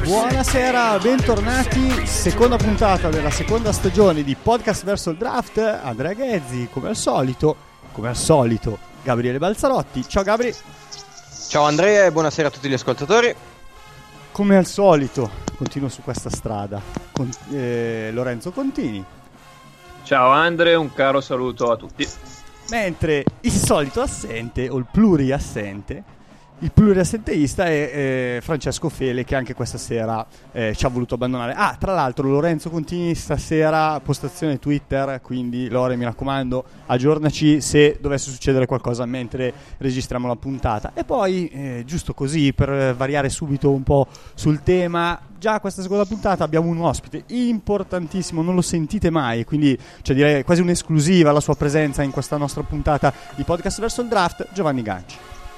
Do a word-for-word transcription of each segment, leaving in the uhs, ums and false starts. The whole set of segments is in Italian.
Buonasera, bentornati, seconda puntata della seconda stagione di Podcast verso il Draft. Andrea Ghezzi, come al solito, come al solito, Gabriele Balzarotti. Ciao Gabri. Ciao Andrea e buonasera a tutti gli ascoltatori. Come al solito, continuo su questa strada con eh, Lorenzo Contini. Ciao Andrea, un caro saluto a tutti. Mentre il solito assente, o il pluriassente, il pluriassenteista è eh, Francesco Fele, che anche questa sera eh, ci ha voluto abbandonare. Ah, tra l'altro Lorenzo Contini stasera postazione Twitter, quindi Lore, mi raccomando, aggiornaci se dovesse succedere qualcosa mentre registriamo la puntata. E poi, eh, giusto così, per variare subito un po' sul tema, già questa seconda puntata abbiamo un ospite importantissimo, non lo sentite mai, quindi cioè direi quasi un'esclusiva la sua presenza in questa nostra puntata di Podcast verso il Draft, Giovanni Ganci.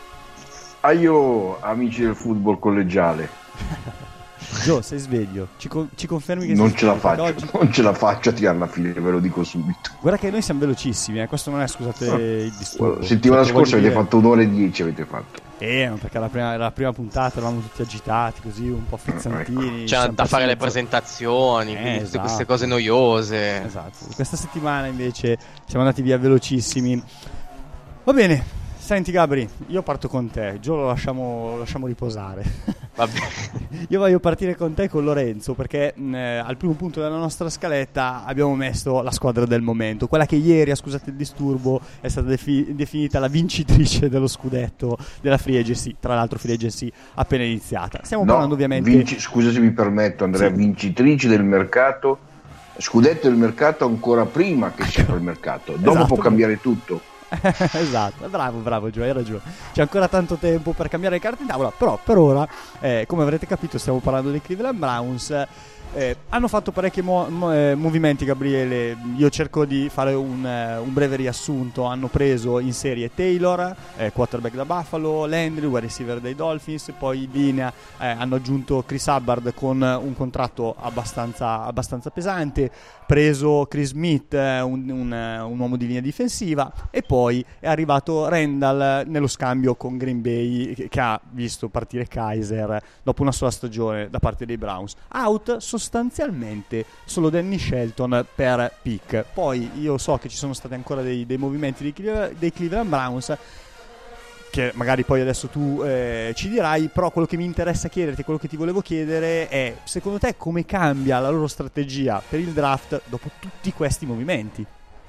Aio, amici del football collegiale. Gio, sei sveglio? Ci, co- ci confermi che non ce la sveglio? faccio, Oggi... non ce la faccio a tirare la fine, ve lo dico subito. Guarda che noi siamo velocissimi, eh? Questo non è, scusate il disturbo. Settimana cioè, scorsa avete dire... fatto un'ora e dieci, avete fatto. Eh, perché la prima, la prima puntata eravamo tutti agitati, così un po' frizzantini. C'era da fare le presentazioni, eh, tutte esatto. queste cose noiose. Esatto. Questa settimana invece siamo andati via velocissimi. Va bene. Senti Gabri, io parto con te, Gio lo lasciamo, lo lasciamo riposare. Vabbè. Io voglio partire con te e con Lorenzo, perché mh, al primo punto della nostra scaletta abbiamo messo la squadra del momento, quella che ieri, scusate il disturbo, è stata defi- definita la vincitrice dello scudetto della Free Agency, tra l'altro Free Agency appena iniziata. Stiamo no, parlando ovviamente... Vinci- scusa se mi permetto Andrea, sì. Vincitrice del mercato, scudetto del mercato ancora prima che si apra il mercato, dopo esatto, può cambiare tutto. Esatto, bravo, bravo Gio, hai ragione. C'è ancora tanto tempo per cambiare le carte in tavola, però per ora, eh, come avrete capito, stiamo parlando dei Cleveland Browns. Eh, hanno fatto parecchi mo- mo- eh, movimenti, Gabriele. Io cerco di fare un, eh, un breve riassunto. Hanno preso in serie Taylor, eh, quarterback da Buffalo, Landry, wide receiver dei Dolphins, poi in linea eh, hanno aggiunto Chris Hubbard con un contratto abbastanza, abbastanza pesante, preso Chris Smith, eh, un, un, un uomo di linea difensiva, e poi è arrivato Randall nello scambio con Green Bay, che, che ha visto partire Kaiser dopo una sola stagione da parte dei Browns. Out sostanzialmente solo Danny Shelton per pick. Poi io so che ci sono stati ancora dei, dei movimenti dei Cleveland, dei Cleveland Browns, che magari poi adesso tu eh, ci dirai, però quello che mi interessa chiederti, quello che ti volevo chiedere è, secondo te come cambia la loro strategia per il draft dopo tutti questi movimenti?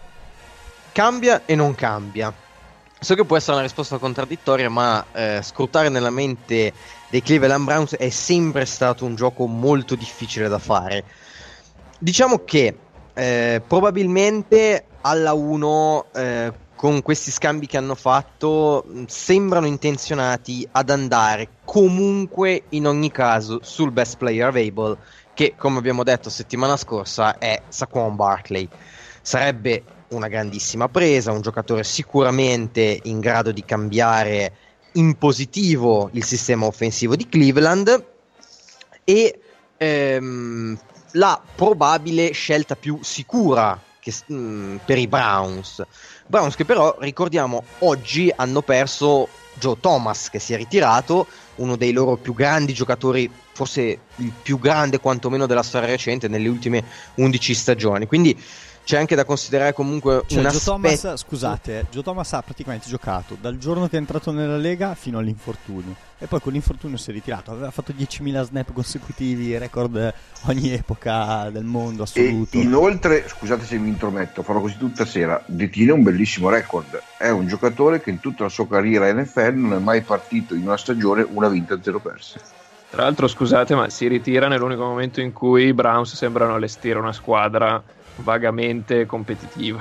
Cambia e non cambia. So che può essere una risposta contraddittoria, ma eh, scrutare nella mente dei Cleveland Browns è sempre stato un gioco molto difficile da fare. Diciamo che eh, probabilmente alla uno eh, con questi scambi che hanno fatto sembrano intenzionati ad andare comunque in ogni caso sul best player available, che come abbiamo detto settimana scorsa è Saquon Barkley. Sarebbe una grandissima presa, un giocatore sicuramente in grado di cambiare in positivo il sistema offensivo di Cleveland e ehm, la probabile scelta più sicura che, mh, per i Browns. Browns che però, ricordiamo, oggi hanno perso Joe Thomas, che si è ritirato, uno dei loro più grandi giocatori, forse il più grande quantomeno della storia recente nelle ultime undici stagioni, quindi c'è anche da considerare comunque cioè, un Joe aspetto. Thomas, scusate, Joe Thomas ha praticamente giocato dal giorno che è entrato nella Lega fino all'infortunio, e poi con l'infortunio si è ritirato. Aveva fatto diecimila snap consecutivi, record ogni epoca del mondo assoluto. E inoltre, scusate se mi intrometto, farò così tutta sera, detiene un bellissimo record. È un giocatore che in tutta la sua carriera N F L non è mai partito in una stagione una vinta e zero perse. Tra l'altro, scusate, ma si ritira nell'unico momento in cui i Browns sembrano allestire una squadra vagamente competitiva.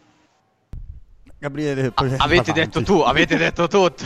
Gabriele, ah, avete avanti. detto tu, avete detto tutto.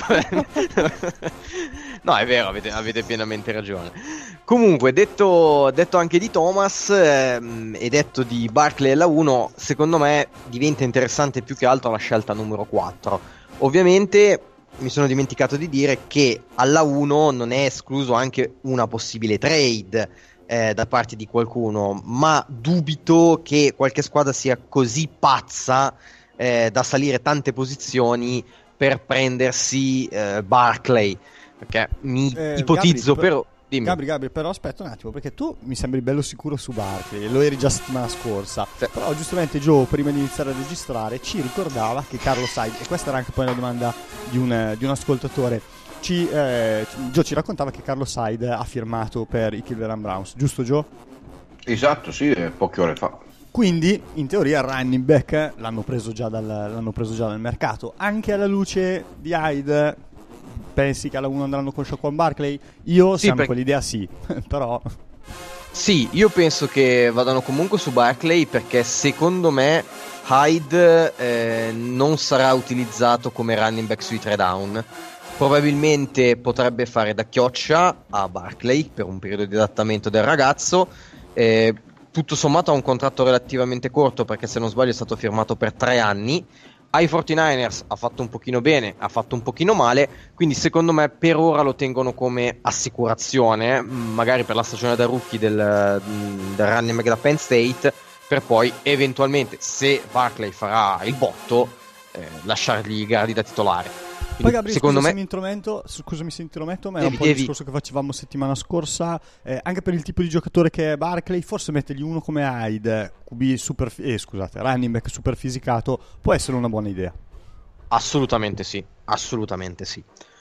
No, è vero, avete, avete pienamente ragione. Comunque, detto, detto anche di Thomas ehm, e detto di Barkley alla uno, secondo me diventa interessante più che altro la scelta numero quattro. Ovviamente mi sono dimenticato di dire che alla uno non è escluso anche una possibile trade Eh, da parte di qualcuno, ma dubito che qualche squadra sia così pazza eh, da salire tante posizioni per prendersi eh, Barkley, perché mi eh, ipotizzo Gabri, però Dimmi. Gabri, Gabri, però aspetta un attimo, perché tu mi sembri bello sicuro su Barkley, lo eri già settimana scorsa, sì. Però giustamente Joe prima di iniziare a registrare ci ricordava che Carlos Hyde, e questa era anche poi una domanda di un, di un ascoltatore, ci, eh, Joe ci raccontava che Carlos Hyde ha firmato per i Cleveland Browns, giusto Joe? Esatto, sì, poche ore fa. Quindi in teoria running back l'hanno preso già dal, l'hanno preso già dal mercato, anche alla luce di Hyde. Pensi che alla uno andranno con Saquon Barkley? Io sì, siamo per... quell'idea sì, però... Sì, io penso che vadano comunque su Barkley perché secondo me Hyde eh, non sarà utilizzato come running back sui tre down. Probabilmente potrebbe fare da chioccia a Barkley per un periodo di adattamento del ragazzo. Eh, tutto sommato ha un contratto relativamente corto perché se non sbaglio è stato firmato per tre anni. Ai quarantanovers ha fatto un pochino bene, ha fatto un pochino male, quindi secondo me per ora lo tengono come assicurazione, magari per la stagione da rookie del, del running back da Penn State, per poi eventualmente, se Barkley farà il botto, eh, lasciargli i gradi da titolare. Poi Gabriele, secondo scusa, me... se mi intrometto, scusami se mi intrometto, ma era devi, un po' il devi. discorso che facevamo settimana scorsa, eh, anche per il tipo di giocatore che è Barkley, forse mettergli uno come Hyde, Q B super, eh, scusate, running back super fisicato, può essere una buona idea. Assolutamente sì, assolutamente sì.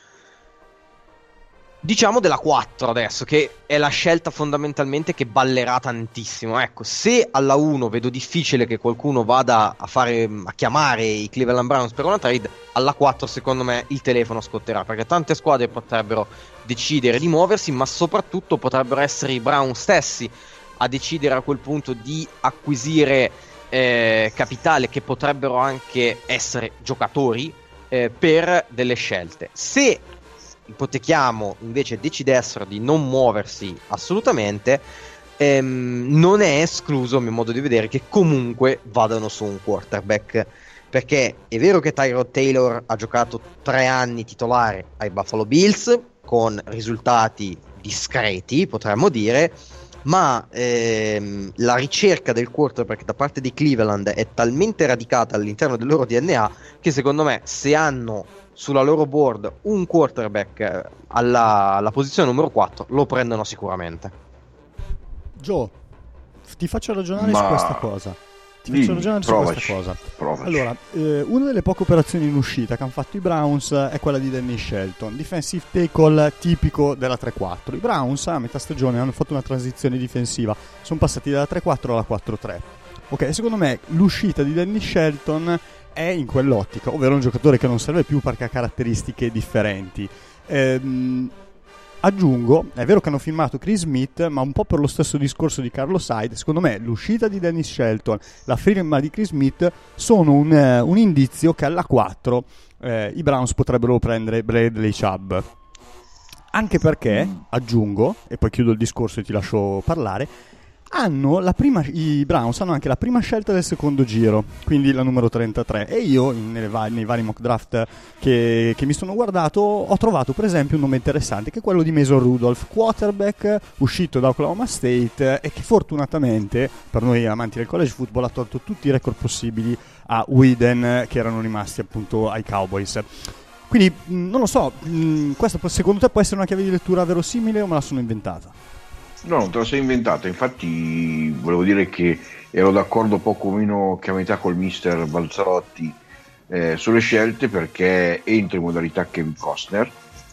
Diciamo della quattro adesso, che è la scelta fondamentalmente che ballerà tantissimo. Ecco, se alla uno vedo difficile che qualcuno vada a fare a chiamare i Cleveland Browns per una trade, alla quattro secondo me il telefono scotterà, perché tante squadre potrebbero decidere di muoversi, ma soprattutto potrebbero essere i Browns stessi a decidere a quel punto di acquisire eh, capitale, che potrebbero anche essere giocatori eh, per delle scelte. Se ipotechiamo invece decidessero di non muoversi assolutamente, ehm, non è escluso a mio modo di vedere che comunque vadano su un quarterback, perché è vero che Tyrod Taylor ha giocato tre anni titolare ai Buffalo Bills con risultati discreti, potremmo dire, ma ehm, la ricerca del quarterback da parte di Cleveland è talmente radicata all'interno del loro D N A che secondo me, se hanno sulla loro board un quarterback alla, alla posizione numero quattro, lo prendono sicuramente. Joe, ti faccio ragionare Ma... su questa cosa. Ti Dimmi, faccio ragionare provaci, su questa cosa. Provaci. Allora, eh, una delle poche operazioni in uscita che hanno fatto i Browns è quella di Danny Shelton, defensive tackle tipico della tre quattro. I Browns a metà stagione hanno fatto una transizione difensiva, sono passati dalla tre quattro alla quattro tre. Ok, secondo me l'uscita di Danny Shelton è in quell'ottica, ovvero un giocatore che non serve più perché ha caratteristiche differenti. Ehm, aggiungo, è vero che hanno firmato Chris Smith, ma un po' per lo stesso discorso di Carlos Hyde, secondo me l'uscita di Dennis Shelton, la firma di Chris Smith sono un, uh, un indizio che alla quattro eh, i Browns potrebbero prendere Bradley Chubb. Anche perché, aggiungo, e poi chiudo il discorso e ti lascio parlare, hanno la prima, i Browns hanno anche la prima scelta del secondo giro, quindi la numero trentatré, e io nelle va- nei vari mock draft che, che mi sono guardato ho trovato per esempio un nome interessante che è quello di Mason Rudolph, quarterback uscito da Oklahoma State e che fortunatamente per noi amanti del college football ha tolto tutti i record possibili a Whedon che erano rimasti appunto ai Cowboys. Quindi mh, non lo so, mh, questa secondo te può essere una chiave di lettura verosimile o me la sono inventata? No, non te la sei inventata, infatti volevo dire che ero d'accordo poco meno che a metà col mister Balzarotti eh, sulle scelte, perché entro in modalità Kevin Costner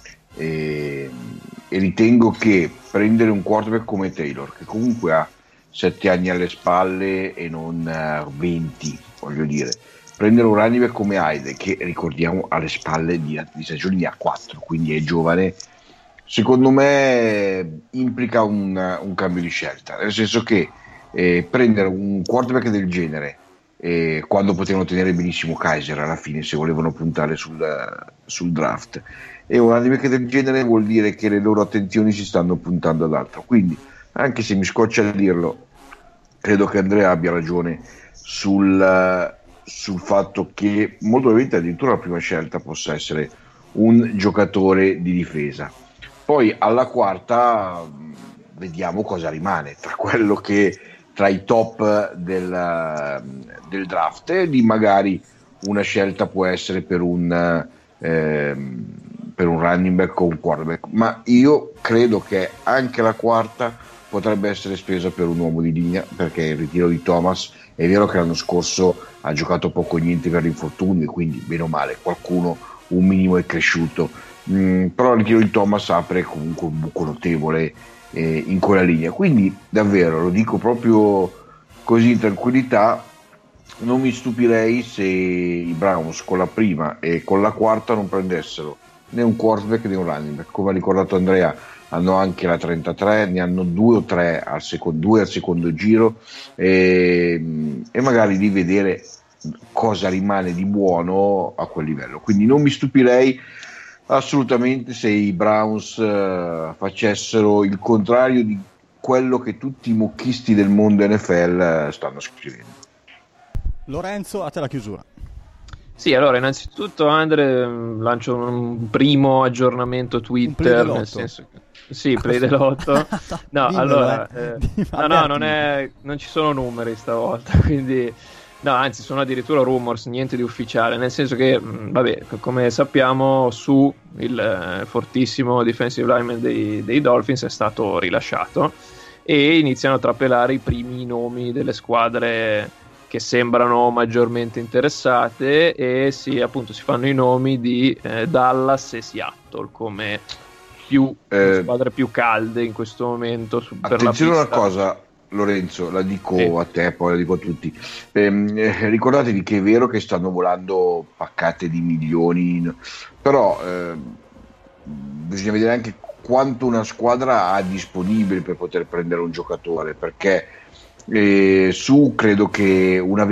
e, e ritengo che prendere un quarterback come Taylor, che comunque ha sette anni alle spalle e non uh, venti, voglio dire, prendere un running back come Hyde, che ricordiamo alle spalle di, di stagioni ne ha quattro, quindi è giovane, secondo me implica un, un cambio di scelta, nel senso che eh, prendere un quarterback del genere eh, quando potevano tenere benissimo Kaiser alla fine se volevano puntare sul, sul draft, e un running back del genere vuol dire che le loro attenzioni si stanno puntando ad altro, quindi anche se mi scoccia a dirlo, credo che Andrea abbia ragione sul, sul fatto che molto probabilmente addirittura la prima scelta possa essere un giocatore di difesa. Poi alla quarta vediamo cosa rimane tra quello che tra i top del, del draft, e di magari una scelta può essere per un, eh, per un running back o un quarterback, ma io credo che anche la quarta potrebbe essere spesa per un uomo di linea, perché il ritiro di Thomas è vero che l'anno scorso ha giocato poco o niente per l'infortunio e quindi bene o male qualcuno un minimo è cresciuto, mm, però il ritiro di Thomas apre comunque un buco notevole eh, in quella linea, quindi davvero lo dico proprio così in tranquillità, non mi stupirei se i Browns con la prima e con la quarta non prendessero né un quarterback né un running back. Come ha ricordato Andrea, hanno anche la trentatré, ne hanno due o tre al secondo, due al secondo giro e, e magari di vedere cosa rimane di buono a quel livello. Quindi non mi stupirei assolutamente se i Browns uh, facessero il contrario di quello che tutti i mocchisti del mondo N F L stanno scrivendo. Lorenzo, a te la chiusura. Sì, allora innanzitutto Andre lancio un primo aggiornamento Twitter, nel senso che sì, play dell'otto. No, Dimmelo, allora eh. eh, no, no, non è non ci sono numeri stavolta, quindi no, anzi sono addirittura rumors, niente di ufficiale, nel senso che vabbè, come sappiamo su il eh, fortissimo defensive lineman dei, dei Dolphins è stato rilasciato e iniziano a trapelare i primi nomi delle squadre che sembrano maggiormente interessate e sì, appunto si fanno i nomi di eh, Dallas e Seattle come più eh, squadre più calde in questo momento su, per attenzione la una cosa Lorenzo, la dico sì. a te, poi la dico a tutti, ehm, eh, ricordatevi che è vero che stanno volando paccate di milioni, però eh, bisogna vedere anche quanto una squadra ha disponibile per poter prendere un giocatore, perché Eh, su credo che una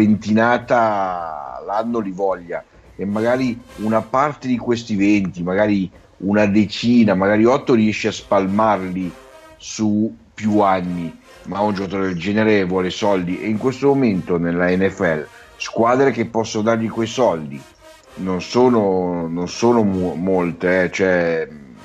ventinata l'anno li voglia e magari una parte di questi venti, magari una decina, magari otto riesce a spalmarli su più anni, ma un giocatore del genere vuole soldi e in questo momento nella N F L squadre che possono dargli quei soldi non sono, non sono mu- molte eh, cioè,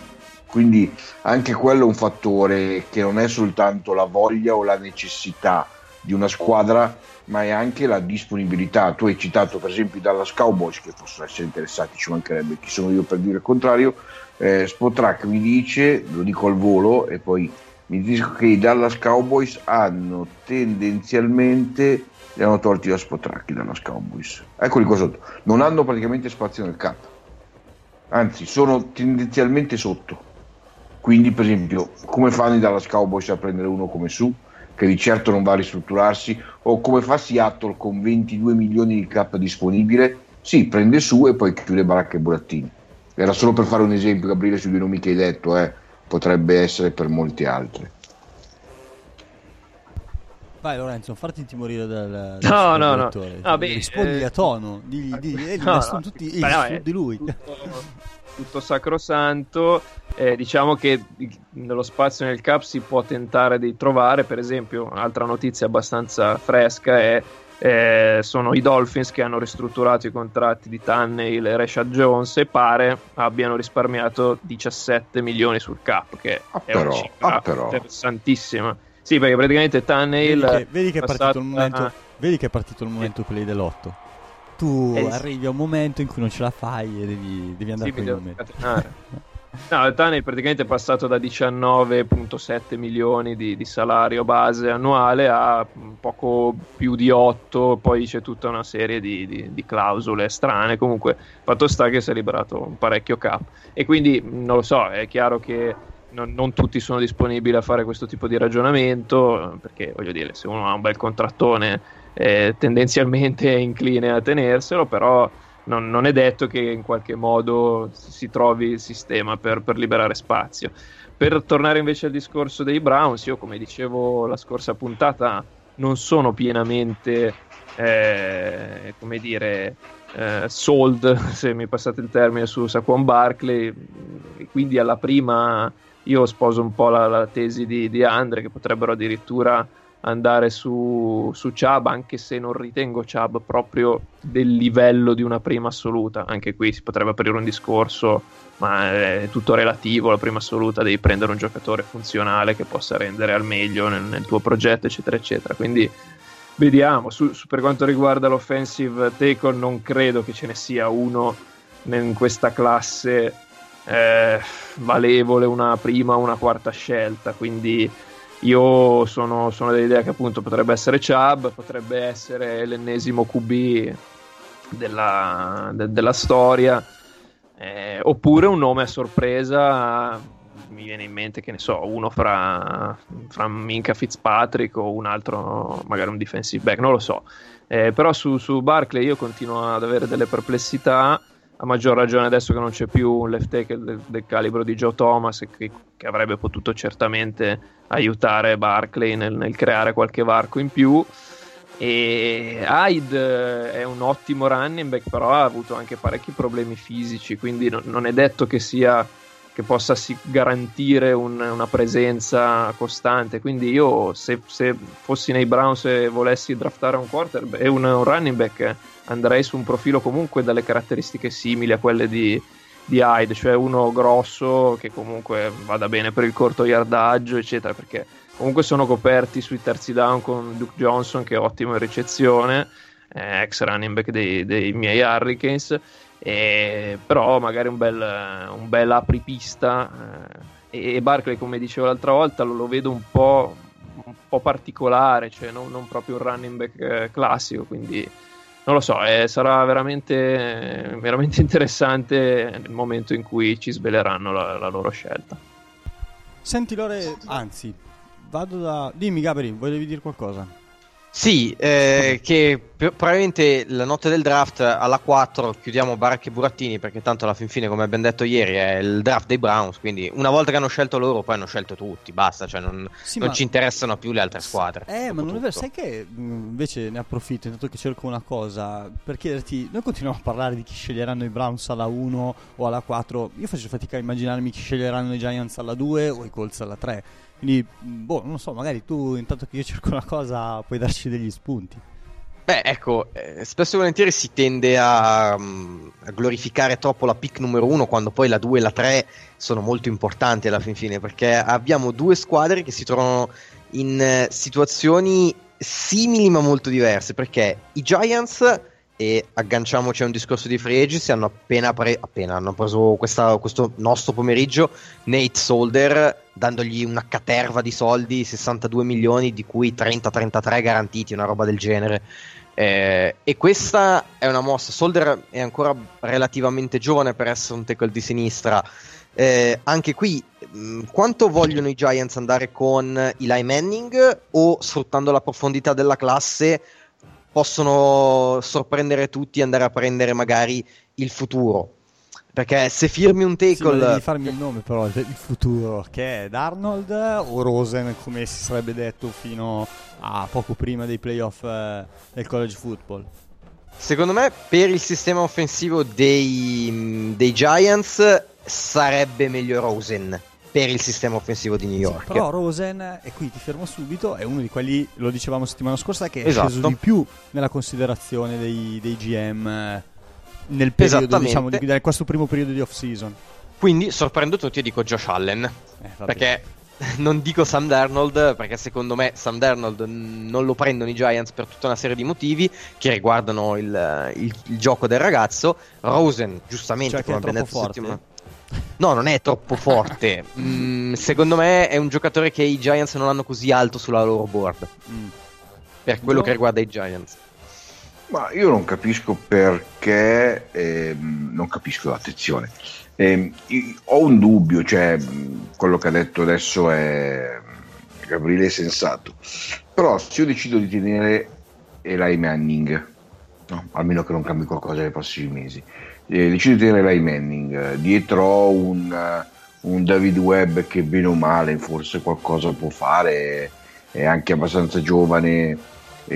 quindi anche quello è un fattore che non è soltanto la voglia o la necessità di una squadra, ma è anche la disponibilità. Tu hai citato per esempio i Dallas Cowboys, che possono essere interessati, ci mancherebbe, chi sono io per dire il contrario. eh, Spotrack mi dice, lo dico al volo e poi mi dico che i Dallas Cowboys hanno tendenzialmente li hanno tolti da Spotrack i Dallas Cowboys, eccoli qua sotto, non hanno praticamente spazio nel cap, anzi sono tendenzialmente sotto. Quindi per esempio come fanno i Dallas Cowboys a prendere uno come Su, che di certo non va a ristrutturarsi, o come fa Seattle con ventidue milioni di cap disponibile? Sì, prende Su e poi chiude baracca e burattini. Era solo per fare un esempio, Gabriele, sui due nomi che hai detto, eh. Potrebbe essere per molti altri. Vai Lorenzo, non farti intimorire dal, dal no, no, no. no beh, rispondi eh... a tono, digli, digli, eh, no, sono no. tutti Beh, no, su di lui. Tutto, tutto sacrosanto. Eh, diciamo che nello spazio nel cap si può tentare di trovare, per esempio, un'altra notizia abbastanza fresca è eh, sono i Dolphins che hanno ristrutturato i contratti di Tannehill e Rashad Jones e pare abbiano risparmiato diciassette milioni sul cap, che ah, è però, una cifra ah, però. interessantissima. Sì, perché praticamente Tannehill vedi che, vedi che è partito il momento, una... vedi che è partito il momento play dell'otto. Tu eh, arrivi a un momento in cui non ce la fai e devi, devi andare sì, con i numeri. No, il Tannehill praticamente è passato da diciannove virgola sette milioni di, di salario base annuale a poco più di otto, poi c'è tutta una serie di, di, di clausole strane. Comunque fatto sta che si è liberato un parecchio cap e quindi non lo so, è chiaro che non, non tutti sono disponibili a fare questo tipo di ragionamento, perché voglio dire, se uno ha un bel contrattone eh, tendenzialmente è incline a tenerselo, però Non, non è detto che in qualche modo si trovi il sistema per, per liberare spazio. Per tornare invece al discorso dei Browns, io come dicevo la scorsa puntata non sono pienamente eh, come dire eh, sold, se mi passate il termine, su Saquon Barkley, e quindi alla prima io sposo un po' la, la tesi di, di Andre, che potrebbero addirittura andare su, su Chubb, anche se non ritengo Chubb proprio del livello di una prima assoluta. Anche qui si potrebbe aprire un discorso, ma è tutto relativo. La prima assoluta devi prendere un giocatore funzionale che possa rendere al meglio nel, nel tuo progetto, eccetera eccetera. Quindi vediamo. Su, su, per quanto riguarda l'offensive tackle, non credo che ce ne sia uno in questa classe eh, valevole una prima o una quarta scelta, quindi io sono, sono dell'idea che appunto potrebbe essere Chubb, potrebbe essere l'ennesimo Q B della, de, della storia, eh, oppure un nome a sorpresa. Mi viene in mente, che ne so, uno fra, fra Minka Fitzpatrick o un altro, magari un defensive back, non lo so, eh, però su, su Barkley io continuo ad avere delle perplessità, a maggior ragione adesso che non c'è più un left tackle del, del calibro di Joe Thomas, che, che avrebbe potuto certamente aiutare Barkley nel, nel creare qualche varco in più. E Hyde è un ottimo running back, però ha avuto anche parecchi problemi fisici, quindi non, non è detto che sia che possa si garantire un, una presenza costante. Quindi io se, se fossi nei Browns e volessi draftare un quarterback e un, un running back, andrei su un profilo comunque dalle caratteristiche simili a quelle di, di Hyde, cioè uno grosso che comunque vada bene per il corto yardaggio eccetera, perché comunque sono coperti sui terzi down con Duke Johnson, che è ottimo in ricezione, eh, ex running back dei, dei miei Hurricanes. E, però magari un bel, un bel apripista, eh, e Barkley, come dicevo l'altra volta, lo, lo vedo un po', un po' particolare, cioè non, non proprio un running back eh, classico, quindi non lo so, eh, sarà veramente, veramente interessante nel momento in cui ci sveleranno la, la loro scelta. Senti Lore, anzi vado da... dimmi Gabri, volevi dire qualcosa? Sì, eh, che p- probabilmente la notte del draft alla quattro chiudiamo Baracche e Burattini, perché tanto alla fin fine, come abbiamo detto ieri, è il draft dei Browns, quindi una volta che hanno scelto loro poi hanno scelto tutti, basta, cioè non, sì, non ma... ci interessano più le altre squadre. Eh, ma non è vero, sai che invece ne approfitto, intanto che cerco una cosa, per chiederti, noi continuiamo a parlare di chi sceglieranno i Browns alla uno o alla quattro, io faccio fatica a immaginarmi chi sceglieranno i Giants alla due o i Colts alla tre. Quindi, boh, non so, magari tu, intanto che io cerco una cosa, puoi darci degli spunti. Beh, ecco, eh, spesso e volentieri si tende a, um, a glorificare troppo la pick numero uno, quando poi la due e la tre sono molto importanti alla fin fine, perché abbiamo due squadre che si trovano in eh, situazioni simili ma molto diverse, perché i Giants, e agganciamoci a un discorso di free agency, hanno appena, pre- appena hanno preso questa, questo nostro pomeriggio Nate Solder, dandogli una caterva di soldi, sessantadue milioni, di cui trenta trentatré garantiti, una roba del genere. Eh, e questa è una mossa. Solder è ancora relativamente giovane per essere un tackle di sinistra. Eh, anche qui, mh, quanto vogliono i Giants andare con Eli Manning, o sfruttando la profondità della classe possono sorprendere tutti e andare a prendere magari il futuro? Perché se firmi un tackle... Sì, devi farmi il nome però, il futuro, che è Darnold o Rosen, come si sarebbe detto fino a poco prima dei playoff eh, del college football? Secondo me, per il sistema offensivo dei, dei Giants sarebbe meglio Rosen per il sistema offensivo di New York. Sì, però Rosen, e qui ti fermo subito, è uno di quelli, lo dicevamo settimana scorsa, che è esatto. sceso di più nella considerazione dei, dei G M nel periodo, diciamo, di, in questo primo periodo di off season. Quindi sorprendo tutti e dico Josh Allen, eh, perché non dico Sam Darnold, perché secondo me Sam Darnold non lo prendono i Giants per tutta una serie di motivi che riguardano il, il, il gioco del ragazzo. Rosen, giustamente, cioè, come abbiamo detto forte. settimana... No, non è troppo forte. mm, secondo me è un giocatore che i Giants non hanno così alto sulla loro board, mm. per quello no. che riguarda i Giants. Ma io non capisco perché, ehm, non capisco, attenzione, ehm, ho un dubbio, cioè quello che ha detto adesso è Gabriele è sensato, però se io decido di tenere Eli Manning, no, almeno che non cambi qualcosa nei prossimi mesi, eh, decido di tenere Eli Manning, eh, dietro un, uh, un David Webb che bene o male forse qualcosa può fare, è anche abbastanza giovane,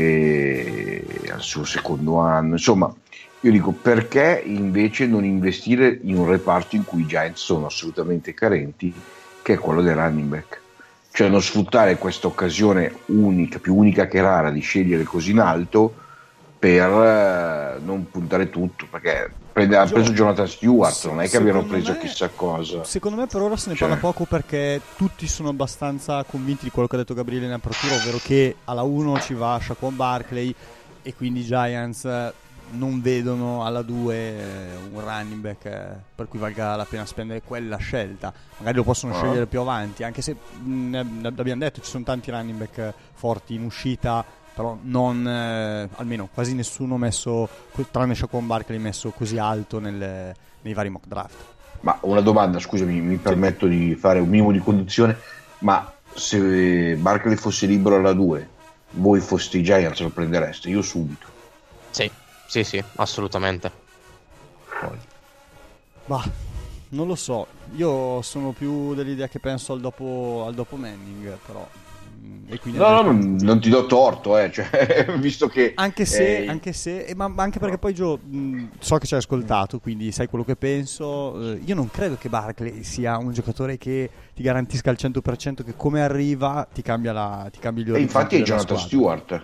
e al suo secondo anno, insomma, io dico, perché invece non investire in un reparto in cui i Giants sono assolutamente carenti, che è quello dei running back, cioè non sfruttare questa occasione unica, più unica che rara, di scegliere così in alto per uh, non puntare tutto, perché prende, ha preso Jonathan Stewart, se, non è che abbiano preso me, chissà cosa. Secondo me per ora se ne cioè. parla poco, perché tutti sono abbastanza convinti di quello che ha detto Gabriele in apertura, ovvero che alla uno ci va Saquon Barkley, e quindi i Giants non vedono alla due eh, un running back eh, per cui valga la pena spendere quella scelta. Magari lo possono uh-huh. scegliere più avanti, anche se mh, l'abbiamo detto, ci sono tanti running back forti in uscita, però non eh, almeno quasi nessuno messo, tranne Saquon Barkley, messo così alto nel, nei vari mock draft. Ma una domanda, scusami, mi permetto sì. di fare un minimo di condizione, ma se Barkley fosse libero alla due, voi foste i Giants, lo prendereste? Io subito. Sì. Sì, sì, assolutamente. Poi. Bah, non lo so. Io sono più dell'idea che penso al dopo, al dopo Manning, però. E quindi no, no, non, non ti do torto, eh, cioè, visto che. Anche se, eh, anche se, eh, ma, ma anche perché poi Gio, mh, so che ci hai ascoltato, quindi sai quello che penso. Eh, io non credo che Barkley sia un giocatore che ti garantisca al cento per cento che come arriva ti cambia la, ti cambia gli orizzonti. E infatti è Jonathan Stewart.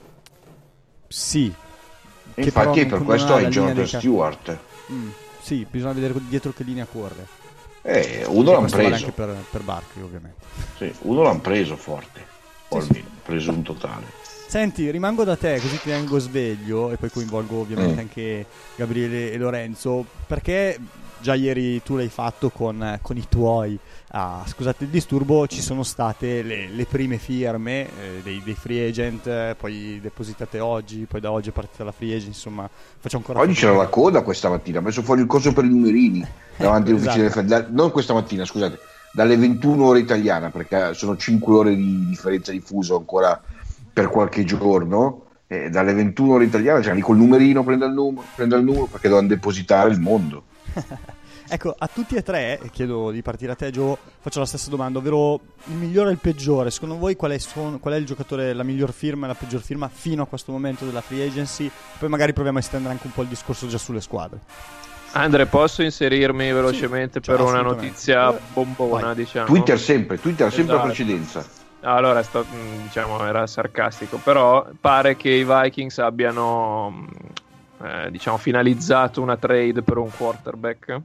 Sì. Che infatti è per questo è Jonathan Stewart. Mm, sì, bisogna vedere dietro che linea corre. Eh, uno l'hanno preso. Vale anche per, per Barkley, ovviamente. Sì, uno l'hanno preso forte. O sì, almeno, sì. preso un totale. Senti, rimango da te così ti tengo sveglio e poi coinvolgo ovviamente mm. anche Gabriele e Lorenzo, perché già ieri tu l'hai fatto con, con i tuoi. Ah, scusate il disturbo, ci sono state le, le prime firme eh, dei, dei free agent, eh, poi depositate oggi, poi da oggi è partita la free agent, insomma faccio ancora oggi c'era la coda questa mattina, ha messo fuori il coso per i numerini davanti ecco, all'ufficio esatto. del F D, non questa mattina, scusate, dalle ventuno ore italiana, perché sono cinque ore di differenza di fuso ancora per qualche giorno, eh, dalle ventuno ore italiane, cioè lì col numerino prende il numero, prende il numero perché devono depositare il mondo. Ecco, a tutti e tre, chiedo di partire a te Gio, faccio la stessa domanda, ovvero il migliore e il peggiore. Secondo voi qual è, suon- qual è il giocatore, la miglior firma e la peggior firma fino a questo momento della free agency? Poi magari proviamo a estendere anche un po' il discorso già sulle squadre. Andre, posso inserirmi velocemente sì, per cioè, una notizia bombona, Vai. diciamo? Twitter sempre, Twitter sempre esatto. a precedenza. Allora, sto, diciamo, era sarcastico, però pare che i Vikings abbiano eh, diciamo finalizzato una trade per un quarterback.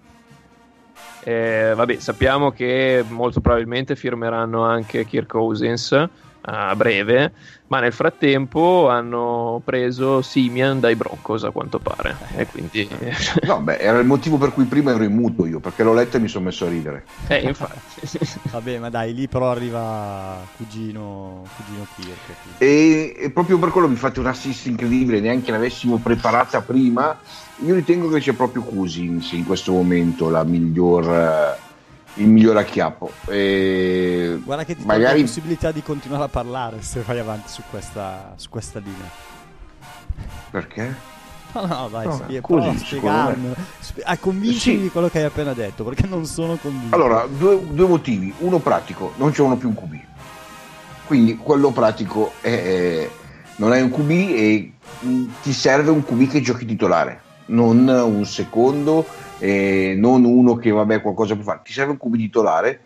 Eh, vabbè, sappiamo che molto probabilmente firmeranno anche Kirk Cousins a breve, ma nel frattempo hanno preso Simeon dai Broncos a quanto pare e quindi no, beh, era il motivo per cui prima ero in muto io, perché l'ho letto e mi sono messo a ridere. Eh, infatti. Vabbè, ma dai, lì però arriva cugino cugino Kirk. E, e proprio per quello mi fate un assist incredibile, neanche l'avessimo preparata prima. Io ritengo che sia proprio Cousins in questo momento la miglior, il miglior acchiappo. E guarda che ti magari dà la possibilità di continuare a parlare se vai avanti su questa, su questa linea. Perché? No, no, vai, no, spie- così, a spiegarmelo, spie- a convincermi sì. di quello che hai appena detto, perché non sono convinto. Allora, due, due motivi. Uno pratico, non c'è uno più un Q B. Quindi quello pratico è, è, non è un Q B e mh, ti serve un Q B che giochi titolare. Non un secondo, eh, non uno che vabbè qualcosa può fare, ti serve un Q B titolare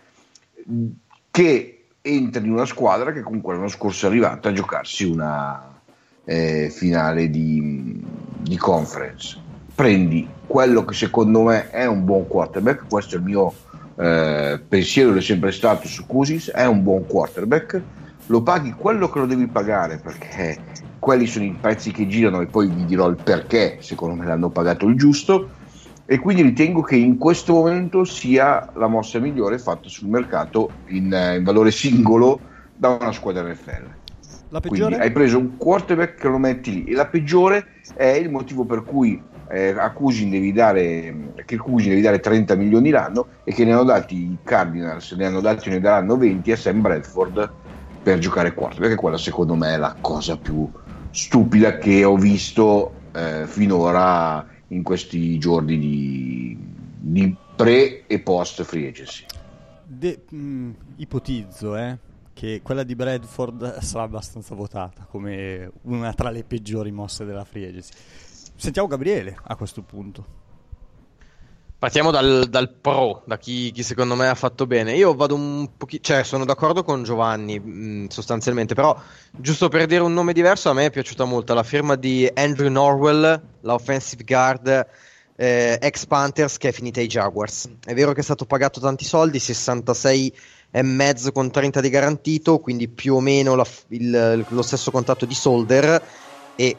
che entri in una squadra che comunque l'anno scorso è arrivata a giocarsi una eh, finale di, di conference. Prendi quello che secondo me è un buon quarterback, questo è il mio eh, pensiero, è sempre stato su Cousins, è un buon quarterback, lo paghi quello che lo devi pagare perché quelli sono i prezzi che girano e poi vi dirò il perché secondo me l'hanno pagato il giusto, e quindi ritengo che in questo momento sia la mossa migliore fatta sul mercato in, in valore singolo da una squadra N F L. La peggiore? Quindi hai preso un quarterback che lo metti lì, e la peggiore è il motivo per cui eh, a Cousin devi dare che Cousin devi dare trenta milioni l'anno e che ne hanno dati i Cardinals, ne hanno dati ne daranno venti a Sam Bradford per giocare quarterback, perché quella secondo me è la cosa più stupida che ho visto eh, finora in questi giorni di, di pre e post free agency. De, mh, ipotizzo eh, che quella di Bradford sarà abbastanza votata come una tra le peggiori mosse della free agency. Sentiamo Gabriele a questo punto. Partiamo dal, dal pro, da chi, chi secondo me ha fatto bene. Io vado un pochino, cioè sono d'accordo con Giovanni mh, sostanzialmente, però giusto per dire un nome diverso, a me è piaciuta molto la firma di Andrew Norwell, la offensive guard eh, ex Panthers che è finita ai Jaguars. È vero che è stato pagato tanti soldi, sessantasei e mezzo con trenta di garantito, quindi più o meno la, il, lo stesso contratto di Solder, e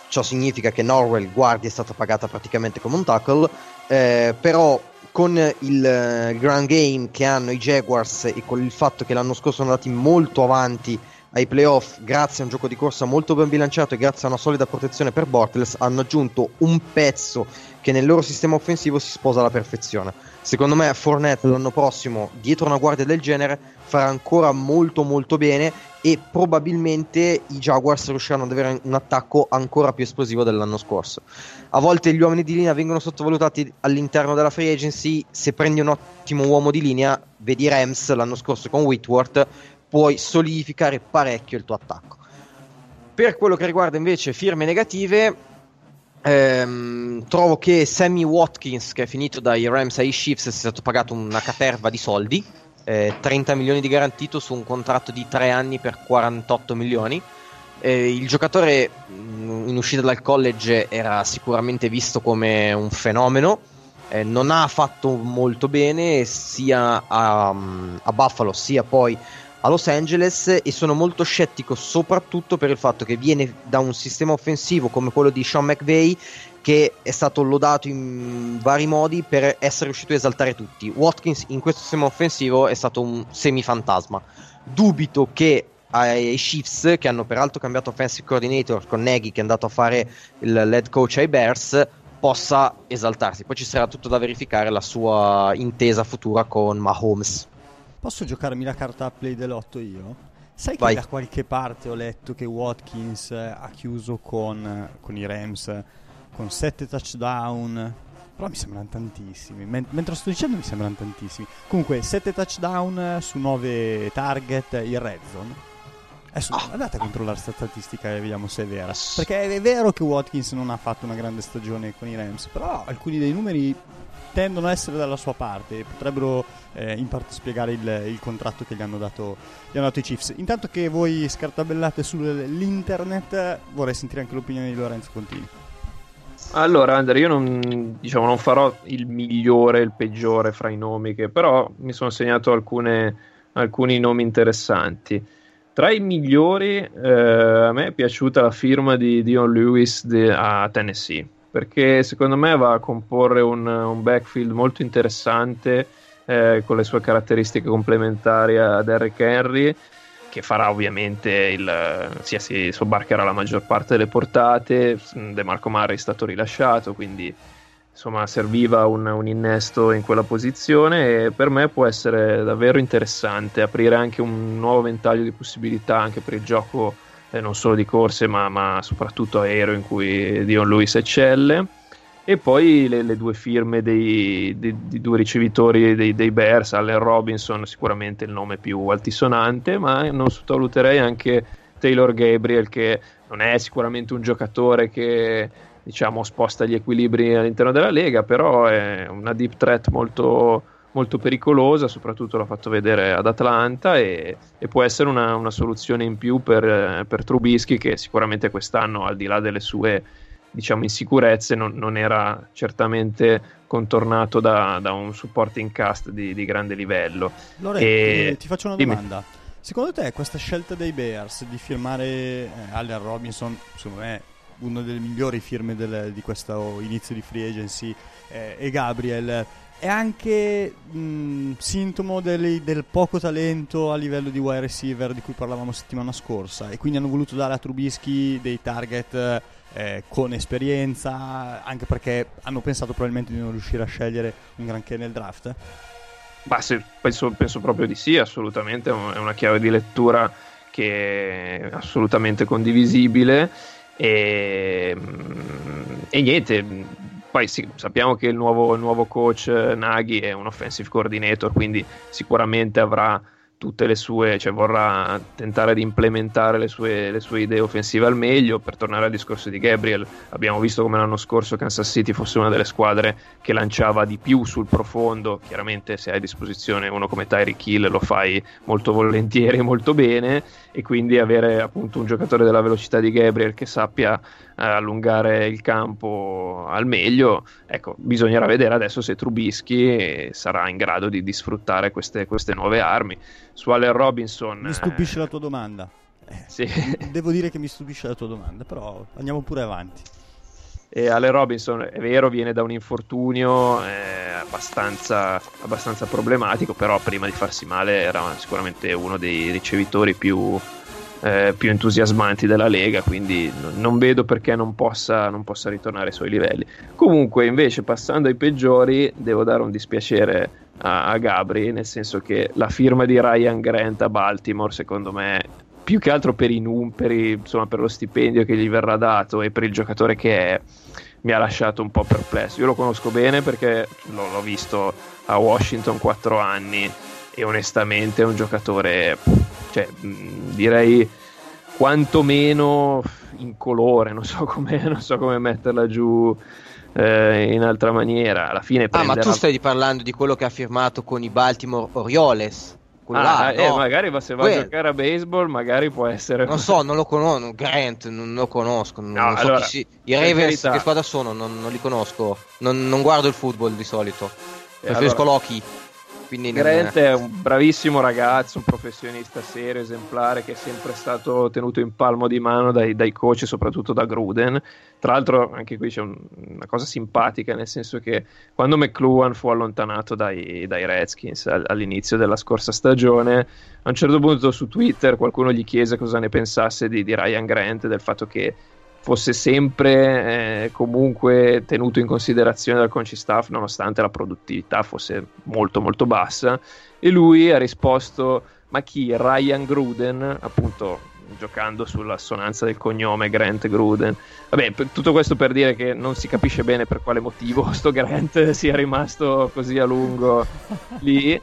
ciò significa che Norwell guardia è stata pagata praticamente come un tackle, eh, però con il uh, ground game che hanno i Jaguars e con il fatto che l'anno scorso sono andati molto avanti ai playoff grazie a un gioco di corsa molto ben bilanciato e grazie a una solida protezione per Bortles, hanno aggiunto un pezzo che nel loro sistema offensivo si sposa alla perfezione. Secondo me Fournette l'anno prossimo dietro una guardia del genere farà ancora molto molto bene e probabilmente i Jaguars riusciranno ad avere un attacco ancora più esplosivo dell'anno scorso. A volte gli uomini di linea vengono sottovalutati all'interno della free agency. Se prendi un ottimo uomo di linea, vedi Rams l'anno scorso con Whitworth, puoi solidificare parecchio il tuo attacco. Per quello che riguarda invece firme negative, ehm, trovo che Sammy Watkins, che è finito dai Rams ai Chiefs, sia stato pagato una caterva di soldi, eh, trenta milioni di garantito su un contratto di tre anni per quarantotto milioni. Eh, il giocatore mh, in uscita dal college era sicuramente visto come un fenomeno, eh, non ha fatto molto bene sia a, a Buffalo sia poi a Los Angeles, e sono molto scettico soprattutto per il fatto che viene da un sistema offensivo come quello di Sean McVay, che è stato lodato in vari modi per essere riuscito a esaltare tutti. Watkins in questo sistema offensivo è stato un semifantasma. Dubito che ai Chiefs, che hanno peraltro cambiato offensive coordinator con Nagy, che è andato a fare il lead coach ai Bears, possa esaltarsi. Poi ci sarà tutto da verificare la sua intesa futura con Mahomes. Posso giocarmi la carta a play dell'otto io? Sai che Vai. da qualche parte ho letto che Watkins ha chiuso con, con i Rams con sette touchdown, però mi sembrano tantissimi. Men- mentre sto dicendo mi sembrano tantissimi. Comunque sette touchdown su nove target in red zone. Adesso Ah. andate a controllare questa statistica e vediamo se è vera, perché è vero che Watkins non ha fatto una grande stagione con i Rams, però alcuni dei numeri tendono a essere dalla sua parte e potrebbero eh, in parte spiegare il, il contratto che gli hanno dato gli hanno dato i Chiefs. Intanto che voi scartabellate sull'internet, vorrei sentire anche l'opinione di Lorenzo Contini. Allora, Andre, io non, diciamo, non farò il migliore e il peggiore fra i nomi, che però mi sono segnato alcune, alcuni nomi interessanti. Tra i migliori, eh, a me è piaciuta la firma di Dion Lewis de, a Tennessee, perché secondo me va a comporre un, un backfield molto interessante, eh, con le sue caratteristiche complementari a Derrick Henry, che farà ovviamente il sia si sobbarcherà la maggior parte delle portate. DeMarco Murray è stato rilasciato, quindi insomma serviva un, un innesto in quella posizione, e per me può essere davvero interessante aprire anche un nuovo ventaglio di possibilità anche per il gioco, eh, non solo di corse ma, ma soprattutto aereo, in cui Dion Lewis eccelle. E poi le, le due firme dei, dei, dei due ricevitori dei, dei Bears, Allen Robinson sicuramente il nome più altisonante, ma non sottovaluterei anche Taylor Gabriel, che non è sicuramente un giocatore che diciamo sposta gli equilibri all'interno della Lega, però è una deep threat molto, molto pericolosa, soprattutto l'ha fatto vedere ad Atlanta, e, e può essere una, una soluzione in più per, per Trubisky, che sicuramente quest'anno, al di là delle sue diciamo insicurezze, non, non era certamente contornato da, da un supporting cast di, di grande livello. Lorenzo, e... ti faccio una Dimmi. domanda. Secondo te questa scelta dei Bears di firmare eh, Allen Robinson, secondo me una delle migliori firme del, di questo inizio di free agency, eh, e Gabriel, è anche mh, sintomo del, del poco talento a livello di wide receiver di cui parlavamo settimana scorsa, e quindi hanno voluto dare a Trubisky dei target eh, con esperienza, anche perché hanno pensato probabilmente di non riuscire a scegliere un granché nel draft? Bah, se, penso, penso proprio di sì, assolutamente, è una chiave di lettura che è assolutamente condivisibile. E, e niente, poi sì, sappiamo che il nuovo, il nuovo coach Nagy è un offensive coordinator, quindi sicuramente avrà tutte le sue, cioè vorrà tentare di implementare le sue, le sue idee offensive al meglio. Per tornare al discorso di Gabriel, abbiamo visto come l'anno scorso Kansas City fosse una delle squadre che lanciava di più sul profondo. Chiaramente se hai a disposizione uno come Tyreek Hill lo fai molto volentieri e molto bene, e quindi avere appunto un giocatore della velocità di Gabriel che sappia eh, allungare il campo al meglio, ecco, bisognerà vedere adesso se Trubisky sarà in grado di, di sfruttare queste, queste nuove armi. Su Allen Robinson Mi stupisce eh, la tua domanda. Eh, Sì. Devo dire che mi stupisce la tua domanda, però andiamo pure avanti. E Allen Robinson, è vero, viene da un infortunio eh, abbastanza, abbastanza problematico, però prima di farsi male era sicuramente uno dei ricevitori più, eh, più entusiasmanti della Lega, quindi n- non vedo perché non possa, non possa ritornare ai suoi livelli. Comunque, invece, passando ai peggiori, devo dare un dispiacere a, a Gabri, nel senso che la firma di Ryan Grant a Baltimore, secondo me, più che altro per i numeri, insomma, per lo stipendio che gli verrà dato e per il giocatore che è, mi ha lasciato un po' perplesso. Io lo conosco bene perché l'ho, l'ho visto a Washington quattro anni e onestamente è un giocatore, cioè, mh, direi quantomeno incolore, non so come, non so come metterla giù eh, in altra maniera. Alla fine Ah, ma tu prenderà... stai parlando di quello che ha firmato con i Baltimore Orioles? Ah, Là, eh, no? magari va, se va Quello. a giocare a baseball magari può essere... Non so, non lo conosco, Grant, non lo conosco, non, No, non so allora, chi si... I per Ravens carità. che squadra sono, non, non li conosco, non, non guardo il football di solito, preferisco allora, l'hockey. Quindi non- Grant è un bravissimo ragazzo, un professionista serio, esemplare, che è sempre stato tenuto in palmo di mano dai, dai coach, soprattutto da Gruden. Tra l'altro anche qui c'è un- una cosa simpatica, nel senso che quando McLuhan fu allontanato dai, dai Redskins all- all'inizio della scorsa stagione, a un certo punto su Twitter qualcuno gli chiese cosa ne pensasse di, di Ryan Grant, del fatto che fosse sempre eh, comunque tenuto in considerazione dal coaching staff nonostante la produttività fosse molto molto bassa, e lui ha risposto: ma chi? Ryan Gruden? Appunto giocando sull'assonanza del cognome Grant Gruden. Vabbè, per, tutto questo per dire che non si capisce bene per quale motivo sto Grant sia rimasto così a lungo lì.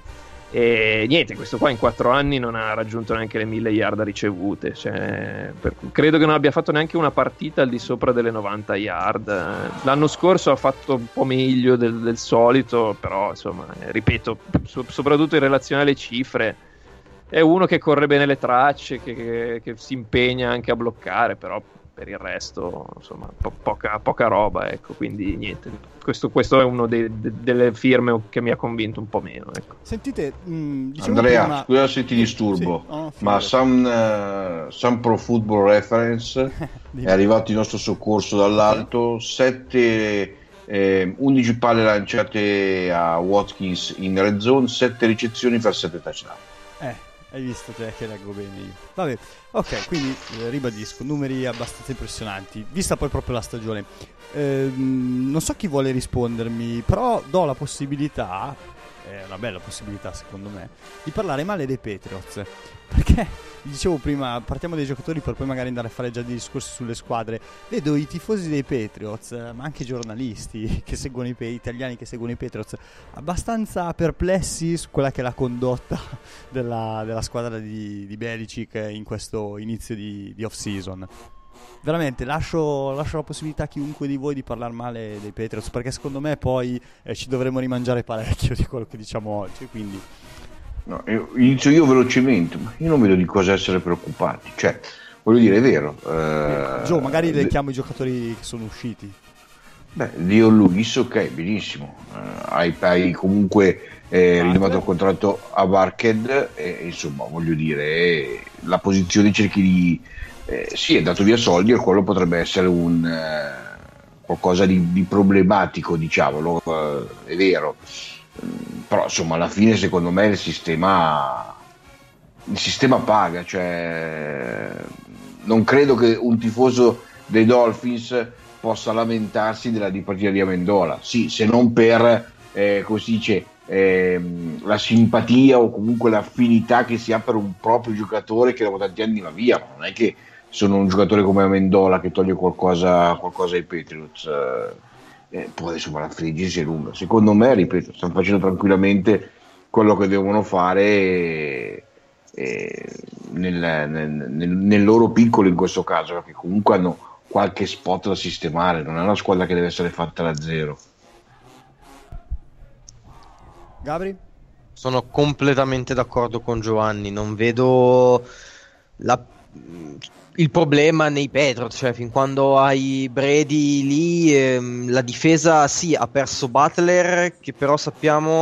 E niente, questo qua in quattro anni non ha raggiunto neanche le mille yard ricevute, cioè, per, credo che non abbia fatto neanche una partita al di sopra delle novanta yard. L'anno scorso ha fatto un po' meglio del, del solito, però insomma, eh, ripeto, so, soprattutto in relazione alle cifre è uno che corre bene le tracce, che, che, che si impegna anche a bloccare, però per il resto insomma po- poca, poca roba, ecco. Quindi niente, questo, questo è uno dei, de, delle firme che mi ha convinto un po' meno, ecco. Sentite, mh, dicevo Andrea, prima... scusa se ti disturbo, Sì, no, ma figurati. Some, uh, Some Pro Football Reference Dimmi. è arrivato in nostro soccorso dall'alto, sette, eh, undici palle lanciate a Watkins in red zone, sette ricezioni per sette touchdown. Eh, hai visto te che leggo bene io. Vabbè, ok, quindi eh, ribadisco, numeri abbastanza impressionanti, vista poi proprio la stagione. Ehm, non so chi vuole rispondermi, però do la possibilità, è una bella possibilità secondo me, di parlare male dei Patriots. Perché, dicevo prima, partiamo dai giocatori per poi magari andare a fare già dei discorsi sulle squadre. Vedo i tifosi dei Patriots, eh, ma anche i giornalisti che seguono i italiani che seguono i Patriots, abbastanza perplessi su quella che è la condotta della, della squadra di, di Belichick in questo inizio di, di off-season. Veramente lascio, lascio la possibilità a chiunque di voi di parlare male dei Patriots, perché secondo me poi eh, ci dovremo rimangiare parecchio di quello che diciamo oggi, quindi... No, io- inizio io velocemente, ma io non vedo di cosa essere preoccupati, cioè, voglio dire, è vero. eh, Gio, magari le le- chiamo i giocatori che sono usciti. Beh, Dio Luis, ok, benissimo. Eh, hai, hai comunque eh, rinnovato il contratto a Barkhead, e insomma, voglio dire, eh, la posizione cerchi di... Eh, sì, è dato via soldi e quello potrebbe essere un eh, qualcosa di, di problematico, diciamolo, eh, è vero. Mm, Però insomma, alla fine secondo me il sistema il sistema paga, cioè non credo che un tifoso dei Dolphins possa lamentarsi della dipartita di Amendola, sì, se non per eh, come si dice ehm, la simpatia o comunque l'affinità che si ha per un proprio giocatore che dopo tanti anni va via, ma non è che sono un giocatore come Amendola che toglie qualcosa, qualcosa ai Patriots, eh, eh, poi insomma la friggi si è lunga, secondo me, ripeto, stanno facendo tranquillamente quello che devono fare e, e nel, nel, nel, nel loro piccolo in questo caso, perché comunque hanno qualche spot da sistemare, non è una squadra che deve essere fatta da zero. Gabri? Sono completamente d'accordo con Giovanni, non vedo la, il problema nei Patriots, cioè fin quando hai Brady lì, ehm, la difesa sì ha perso Butler, che però sappiamo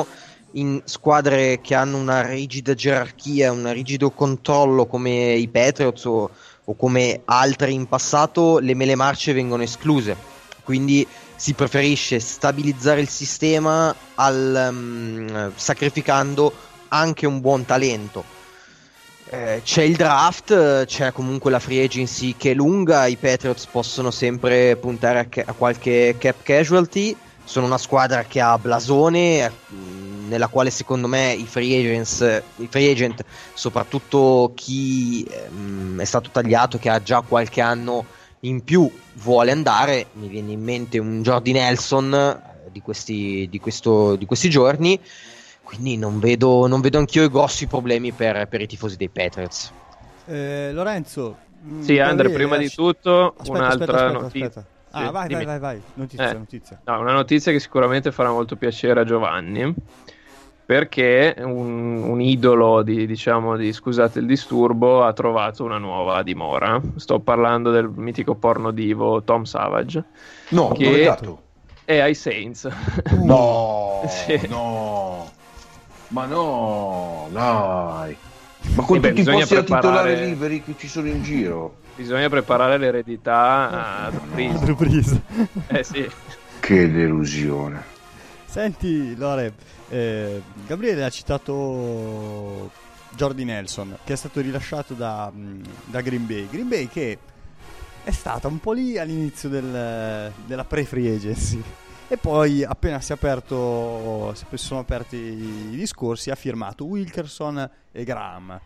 in squadre che hanno una rigida gerarchia, un rigido controllo come i Patriots o, o come altri in passato, le mele marce vengono escluse, quindi si preferisce stabilizzare il sistema al, um, sacrificando anche un buon talento. Eh, c'è il draft, c'è comunque la free agency che è lunga, i Patriots possono sempre puntare a, ca- a qualche cap casualty, sono una squadra che ha blasone, mh, nella quale secondo me i free agents, i free agent, soprattutto chi mh, è stato tagliato, che ha già qualche anno in più, vuole andare. Mi viene in mente un Jordy Nelson eh, di questi, di, questo, di questi giorni, quindi non vedo, non vedo anch'io i grossi problemi per, per i tifosi dei Patriots. Eh, Lorenzo, sì, Andre, prima di tutto aspetta, un'altra aspetta, aspetta, notizia. aspetta. Ah, Sì, vai, dimmi. vai, vai, vai, notizia, Eh, notizia. No, una notizia che sicuramente farà molto piacere a Giovanni, perché un, un idolo di, diciamo, di scusate il disturbo, ha trovato una nuova dimora. Sto parlando del mitico porno divo Tom Savage, No, che dove è dato? è ai Saints. No, Sì. no, ma no, dai. Ma con Eh beh, tutti i bisogna posti da preparare- titolare liberi che ci sono in giro. Bisogna preparare l'eredità a Drew Drew Brees. Eh sì. Che delusione. Senti, Lore, eh, Gabriele ha citato Jordy Nelson, che è stato rilasciato da, mh, da Green Bay. Green Bay che è stata un po' lì all'inizio del- della pre-free agency. E poi, appena si è aperto, si sono aperti i discorsi, ha firmato Wilkerson e Graham.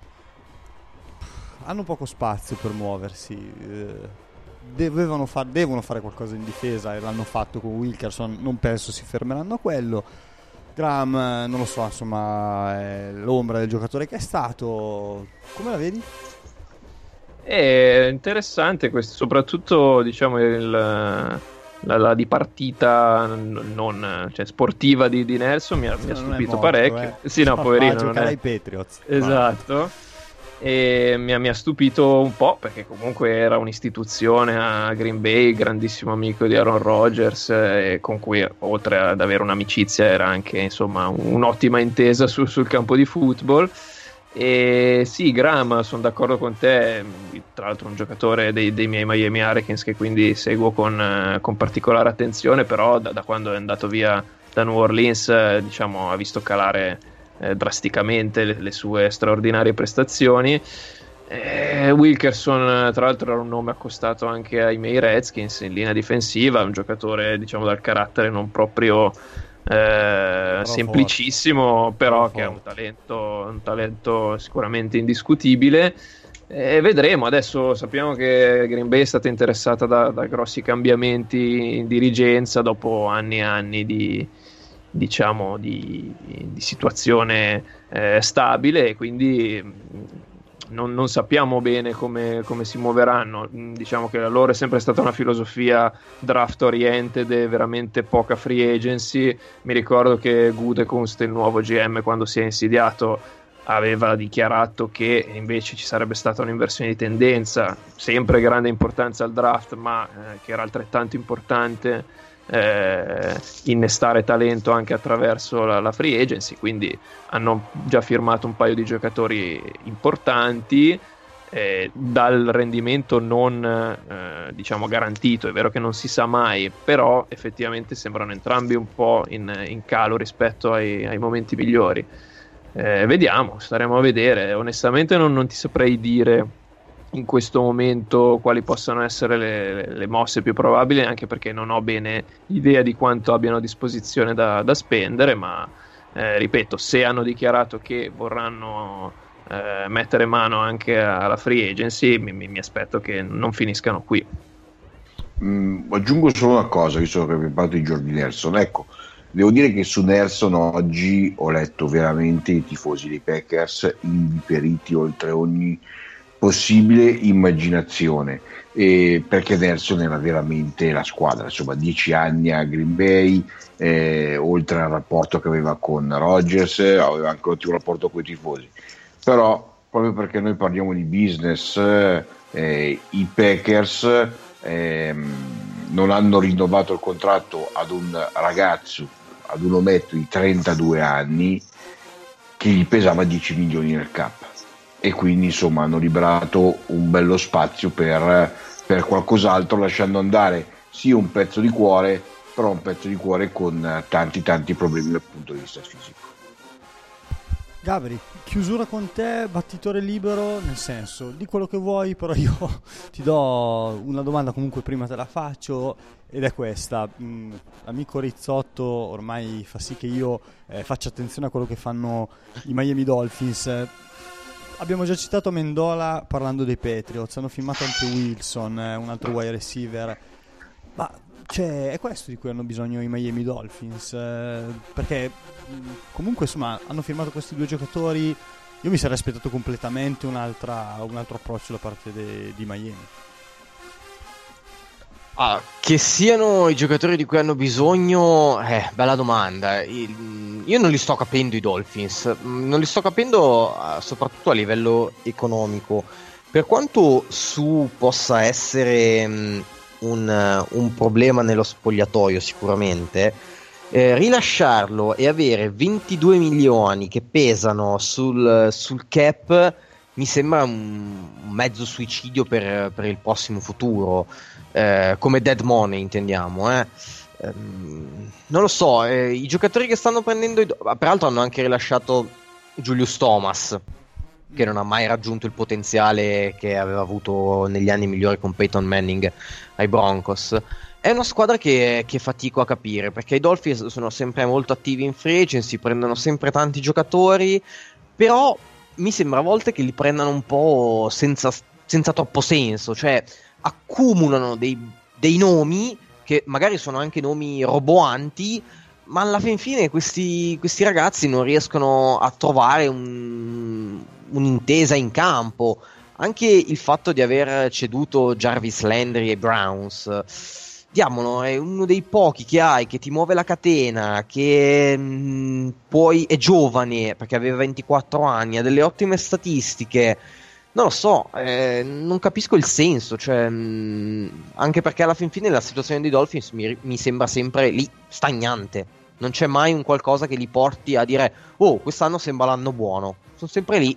Hanno poco spazio per muoversi. eh, Dovevano far, devono fare qualcosa in difesa e l'hanno fatto con Wilkerson. Non penso si fermeranno a quello. Graham, eh, non lo so, insomma, è l'ombra del giocatore che è stato. Come la vedi? È interessante questo, soprattutto diciamo il, la, la dipartita non, cioè, sportiva di, di Nelson mi ha, mi ha Non è stupito morto, parecchio. eh. Sì, no, Fa- poverino. fa non giocare è- ai Patriots. Esatto. E mi ha, mi ha stupito un po', perché comunque era un'istituzione a Green Bay, grandissimo amico di Aaron Rodgers, eh, con cui oltre ad avere un'amicizia era anche insomma un'ottima intesa su- sul campo di football. E sì, Graham, sono d'accordo con te, tra l'altro un giocatore dei, dei miei Miami Hurricanes che quindi seguo con, eh, con particolare attenzione, però da, da quando è andato via da New Orleans eh, diciamo ha visto calare eh, drasticamente le, le sue straordinarie prestazioni. eh, Wilkerson tra l'altro era un nome accostato anche ai miei Redskins in linea difensiva, un giocatore diciamo dal carattere non proprio Eh, semplicissimo, però Però che ha un forte. talento, un talento sicuramente indiscutibile. E vedremo. Adesso sappiamo che Green Bay è stata interessata da, da grossi cambiamenti in dirigenza dopo anni e anni di, diciamo, di, di situazione eh, stabile, e quindi non, non sappiamo bene come, come si muoveranno. Diciamo che la loro è sempre stata una filosofia draft oriented e veramente poca free agency. Mi ricordo che Gutekunst, il nuovo G M, quando si è insediato aveva dichiarato che invece ci sarebbe stata un'inversione di tendenza, sempre grande importanza al draft, ma eh, che era altrettanto importante eh, innestare talento anche attraverso la, la free agency. Quindi hanno già firmato un paio di giocatori importanti eh, dal rendimento non eh, diciamo garantito. È vero che non si sa mai, però effettivamente sembrano entrambi un po' in, in calo rispetto ai, ai momenti migliori. Eh, vediamo, staremo a vedere. Onestamente non, non ti saprei dire in questo momento quali possano essere le, le mosse più probabili, anche perché non ho bene idea di quanto abbiano a disposizione da, da spendere, ma eh, ripeto, se hanno dichiarato che vorranno eh, mettere mano anche alla free agency, mi, mi, mi aspetto che non finiscano qui. Mm, aggiungo solo una cosa, visto che abbiamo parlato di Jordy Nelson. Ecco, devo dire che su Nelson oggi ho letto veramente i tifosi dei Packers inviperiti oltre ogni possibile immaginazione, e perché Nelson era veramente la squadra, insomma, dieci anni a Green Bay, eh, oltre al rapporto che aveva con Rodgers, aveva anche un ottimo rapporto con i tifosi. Però proprio perché noi parliamo di business, eh, i Packers ehm, non hanno rinnovato il contratto ad un ragazzo, ad un ometto di trentadue anni, che gli pesava dieci milioni nel cap, e quindi insomma hanno liberato un bello spazio per, per qualcos'altro, lasciando andare sì un pezzo di cuore, però un pezzo di cuore con tanti tanti problemi dal punto di vista fisico. Gabri, chiusura con te, battitore libero, nel senso, di quello che vuoi, però io ti do una domanda, comunque prima te la faccio, ed è questa. Mm, l'amico Rizzotto ormai fa sì che io eh, faccia attenzione a quello che fanno i Miami Dolphins. Eh, abbiamo già citato Mendola parlando dei Patriots, hanno filmato anche Wilson, eh, un altro wide receiver, ma cioè, è questo di cui hanno bisogno i Miami Dolphins, eh, perché mh, comunque insomma hanno firmato questi due giocatori. Io mi sarei aspettato completamente un'altra, un altro approccio da parte de, di Miami. Ah, che siano i giocatori di cui hanno bisogno, eh, bella domanda. Il, io non li sto capendo i Dolphins, non li sto capendo uh, soprattutto a livello economico. Per quanto su possa essere mh, un, un problema nello spogliatoio sicuramente, eh, rilasciarlo e avere ventidue milioni che pesano sul, sul cap mi sembra un, un mezzo suicidio per, per il prossimo futuro. Eh, come dead money intendiamo, eh. Eh, non lo so, eh, i giocatori che stanno prendendo i do- peraltro hanno anche rilasciato Julius Thomas, che non ha mai raggiunto il potenziale che aveva avuto negli anni migliori con Peyton Manning ai Broncos. È una squadra che, che fatico a capire, perché i Dolphins sono sempre molto attivi in free agency, prendono sempre tanti giocatori, però mi sembra a volte che li prendano un po' senza, senza troppo senso, cioè accumulano dei, dei nomi che magari sono anche nomi roboanti, ma alla fin fine questi, questi ragazzi non riescono a trovare un, un'intesa in campo. Anche il fatto di aver ceduto Jarvis Landry ai Browns, diamolo, è uno dei pochi che hai, che ti muove la catena, che mh, poi è giovane perché aveva ventiquattro anni, ha delle ottime statistiche. Non lo so, eh, non capisco il senso, cioè, mh, anche perché alla fin fine la situazione dei Dolphins mi, mi sembra sempre lì, stagnante. Non c'è mai un qualcosa che li porti a dire oh, quest'anno sembra l'anno buono. Sono sempre lì.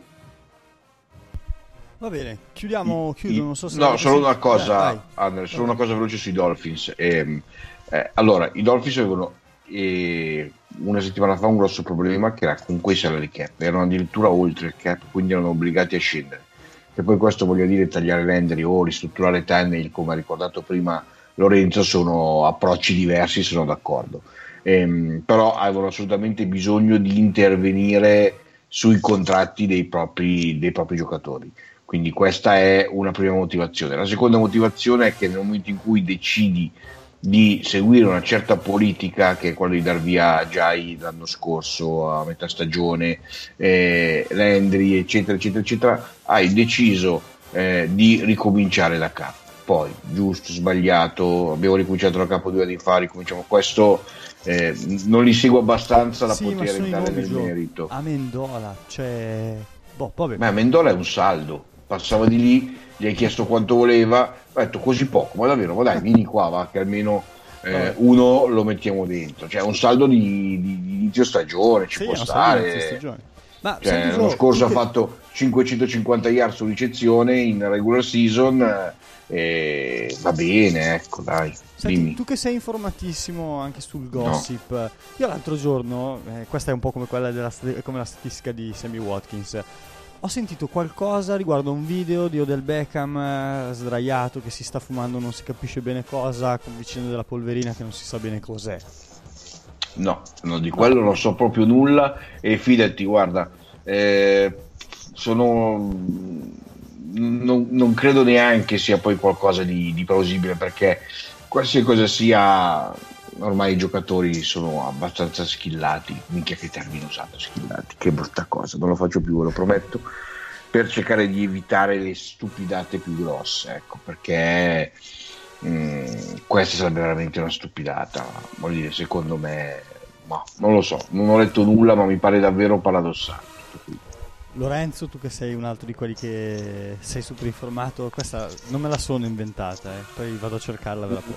Va bene, chiudiamo, chiudo, non so se... No, solo una cosa, eh, Andre, solo una cosa veloce sui Dolphins. Eh, eh, allora, i Dolphins avevano eh, una settimana fa un grosso problema, che era comunque i salary cap. Erano addirittura oltre il cap, quindi erano obbligati a scendere. E poi questo voglio dire, tagliare Landry o ristrutturare Tannehill, come ha ricordato prima Lorenzo, sono approcci diversi, sono d'accordo. Ehm, però avevano assolutamente bisogno di intervenire sui contratti dei propri, dei propri giocatori. Quindi questa è una prima motivazione. La seconda motivazione è che nel momento in cui decidi di seguire una certa politica, che è quella di dar via Jai l'anno scorso a metà stagione, eh, Landry eccetera eccetera eccetera, hai deciso eh, di ricominciare da capo. Poi giusto, sbagliato, abbiamo ricominciato da capo due anni fa, ricominciamo questo, eh, non li seguo abbastanza da sì, poter entrare nel Gio. merito. A Mendola, cioè boh, vabbè. Ma Mendola è un saldo, passava di lì, gli hai chiesto quanto voleva, ha detto così poco, ma davvero, ma dai, vieni qua, va, che almeno eh, uno lo mettiamo dentro. Cioè un saldo di, di, di inizio stagione, ci sì, può stare. Ma cioè, senti, l'anno Gio, scorso ha che... fatto cinquecentocinquanta yard su ricezione in regular season, eh, va bene, ecco, dai. Senti, tu che sei informatissimo anche sul gossip, no. Io l'altro giorno, eh, questa è un po' come quella della come la statistica di Sammy Watkins, ho sentito qualcosa riguardo un video di Odell Beckham eh, sdraiato che si sta fumando non si capisce bene cosa, con vicino della polverina che non si sa bene cos'è. No, no, di quello non so proprio nulla, e fidati, guarda, eh, sono non, non credo neanche sia poi qualcosa di, di plausibile, perché qualsiasi cosa sia, ormai i giocatori sono abbastanza skillati, minchia che termine usato, skillati, che brutta cosa, non lo faccio più, ve lo prometto, per cercare di evitare le stupidate più grosse, ecco, perché mh, questa sarebbe veramente una stupidata, voglio dire, secondo me, ma non lo so, non ho letto nulla, ma mi pare davvero paradossale. Lorenzo, tu che sei un altro di quelli che sei super informato, questa non me la sono inventata, eh. Poi vado a cercarla, ve la posto.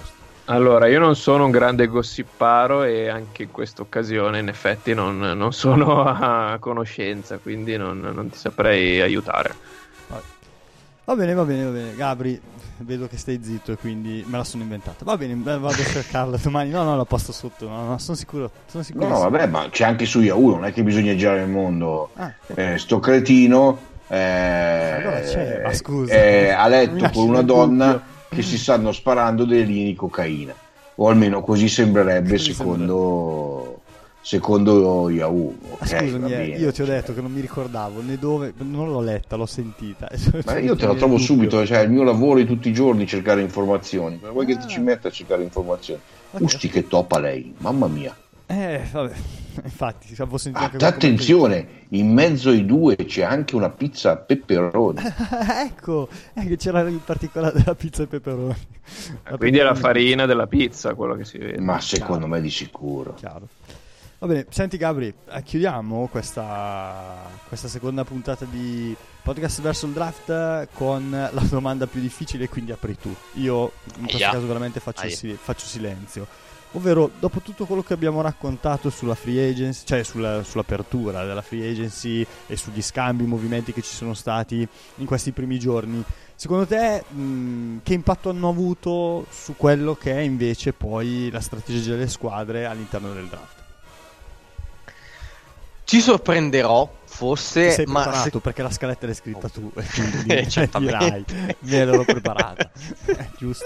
Allora, io non sono un grande gossiparo e anche in questa occasione in effetti non, non sono a conoscenza, quindi non, non ti saprei aiutare. Va bene, va bene, va bene. Gabri, vedo che stai zitto e quindi me la sono inventata. Va bene, vado a cercarla domani. No, no, la posto sotto. No, no, sono sicuro. Sono sicuro. No, no, vabbè, ma c'è anche su Yahoo, non è che bisogna girare il mondo. Ah, eh, sto cretino eh, allora c'è, ma scusa, è a letto con una donna dubbio. Che si stanno sparando delle linee di cocaina. O almeno così sembrerebbe così secondo... secondo Yahoo. Okay, scusami, eh, io ti ho detto che non mi ricordavo né dove, non l'ho letta, l'ho sentita. Ma io te la trovo subito, cioè il mio lavoro di tutti i giorni cercare informazioni. Ma vuoi ah. che ti ci metta a cercare informazioni? Okay. Usti che topa lei, mamma mia. Eh, vabbè, infatti, avevo sentito ah, anche attenzione, in mezzo ai due c'è anche una pizza a pepperoni. Ecco, è che c'era in particolare della pizza e pepperoni. La Quindi è la farina della pizza quello che si vede. Ma secondo Chiaro. me di sicuro. Chiaro. Va bene, senti Gabri, chiudiamo questa, questa seconda puntata di Podcast verso il Draft con la domanda più difficile, quindi apri tu. Io in questo yeah. caso veramente faccio, sil- faccio silenzio. Ovvero, dopo tutto quello che abbiamo raccontato sulla free agency, cioè sulla, sull'apertura della free agency e sugli scambi, i movimenti che ci sono stati in questi primi giorni, secondo te mh, che impatto hanno avuto su quello che è invece poi la strategia delle squadre all'interno del draft? Ci sorprenderò, forse, sei ma preparato se... perché la scaletta l'hai scritta tu e quindi eh, dirai, me l'ero preparata. eh, giusto.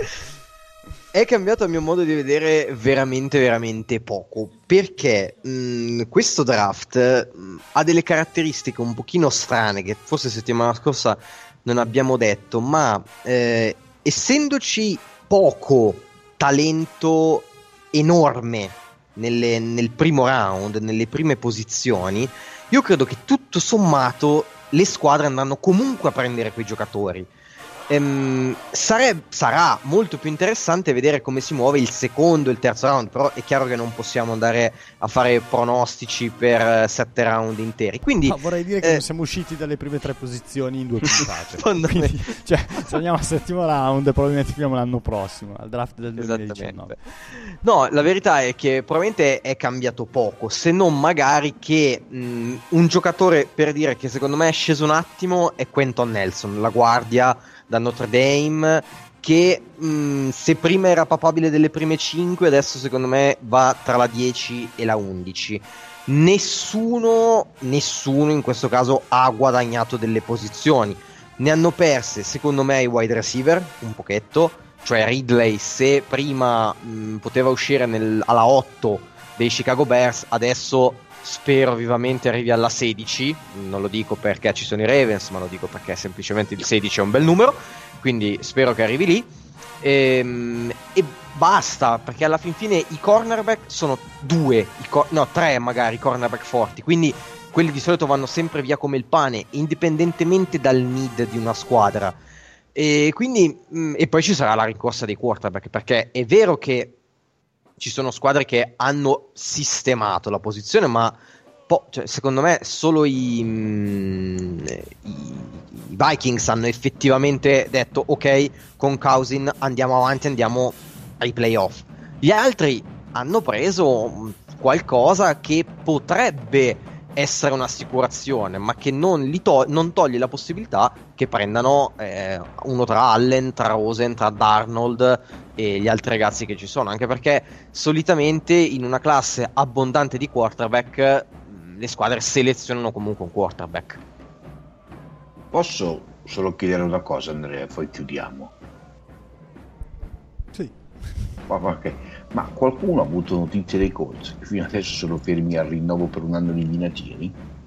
È cambiato a mio modo di vedere veramente veramente poco, perché mh, questo draft mh, ha delle caratteristiche un pochino strane che forse settimana scorsa non abbiamo detto, ma eh, essendoci poco talento enorme nelle, nel primo round, nelle prime posizioni, io credo che tutto sommato le squadre andranno comunque a prendere quei giocatori. Ehm, sare- sarà molto più interessante vedere come si muove il secondo e il terzo round, però è chiaro che non possiamo andare a fare pronostici per sette round interi, quindi no, vorrei dire che eh, non siamo usciti dalle prime tre posizioni in due puntate. Quindi, cioè, se andiamo al settimo round probabilmente finiamo l'anno prossimo al draft del duemiladiciannove. No, la verità è che probabilmente è cambiato poco, se non magari che mh, un giocatore, per dire, che secondo me è sceso un attimo, è Quentin Nelson, la guardia da Notre Dame, che mh, se prima era papabile delle prime cinque, adesso secondo me va tra la dieci e la undici. Nessuno, nessuno in questo caso ha guadagnato delle posizioni, ne hanno perse secondo me i wide receiver un pochetto, cioè Ridley, se prima mh, poteva uscire nel, alla otto dei Chicago Bears, adesso spero vivamente arrivi alla sedici, non lo dico perché ci sono i Ravens, ma lo dico perché semplicemente il sedici è un bel numero, quindi spero che arrivi lì e, e basta, perché alla fin fine i cornerback sono due, i cor- no tre magari, i cornerback forti, quindi quelli di solito vanno sempre via come il pane, indipendentemente dal need di una squadra, e quindi mh, e poi ci sarà la rincorsa dei quarterback, perché è vero che ci sono squadre che hanno sistemato la posizione, ma po- cioè, secondo me solo i, mh, i, i Vikings hanno effettivamente detto ok, con Cousin andiamo avanti, andiamo ai playoff. Gli altri hanno preso qualcosa che potrebbe essere un'assicurazione, ma che non, li to- non toglie la possibilità che prendano eh, uno tra Allen, tra Rosen, tra Darnold e gli altri ragazzi che ci sono, anche perché solitamente in una classe abbondante di quarterback le squadre selezionano comunque un quarterback. Posso solo chiedere una cosa, Andrea, poi chiudiamo? Sì. Ma, ma, ma qualcuno ha avuto notizie dei Colts che fino adesso sono fermi al rinnovo per un anno di Vinatieri?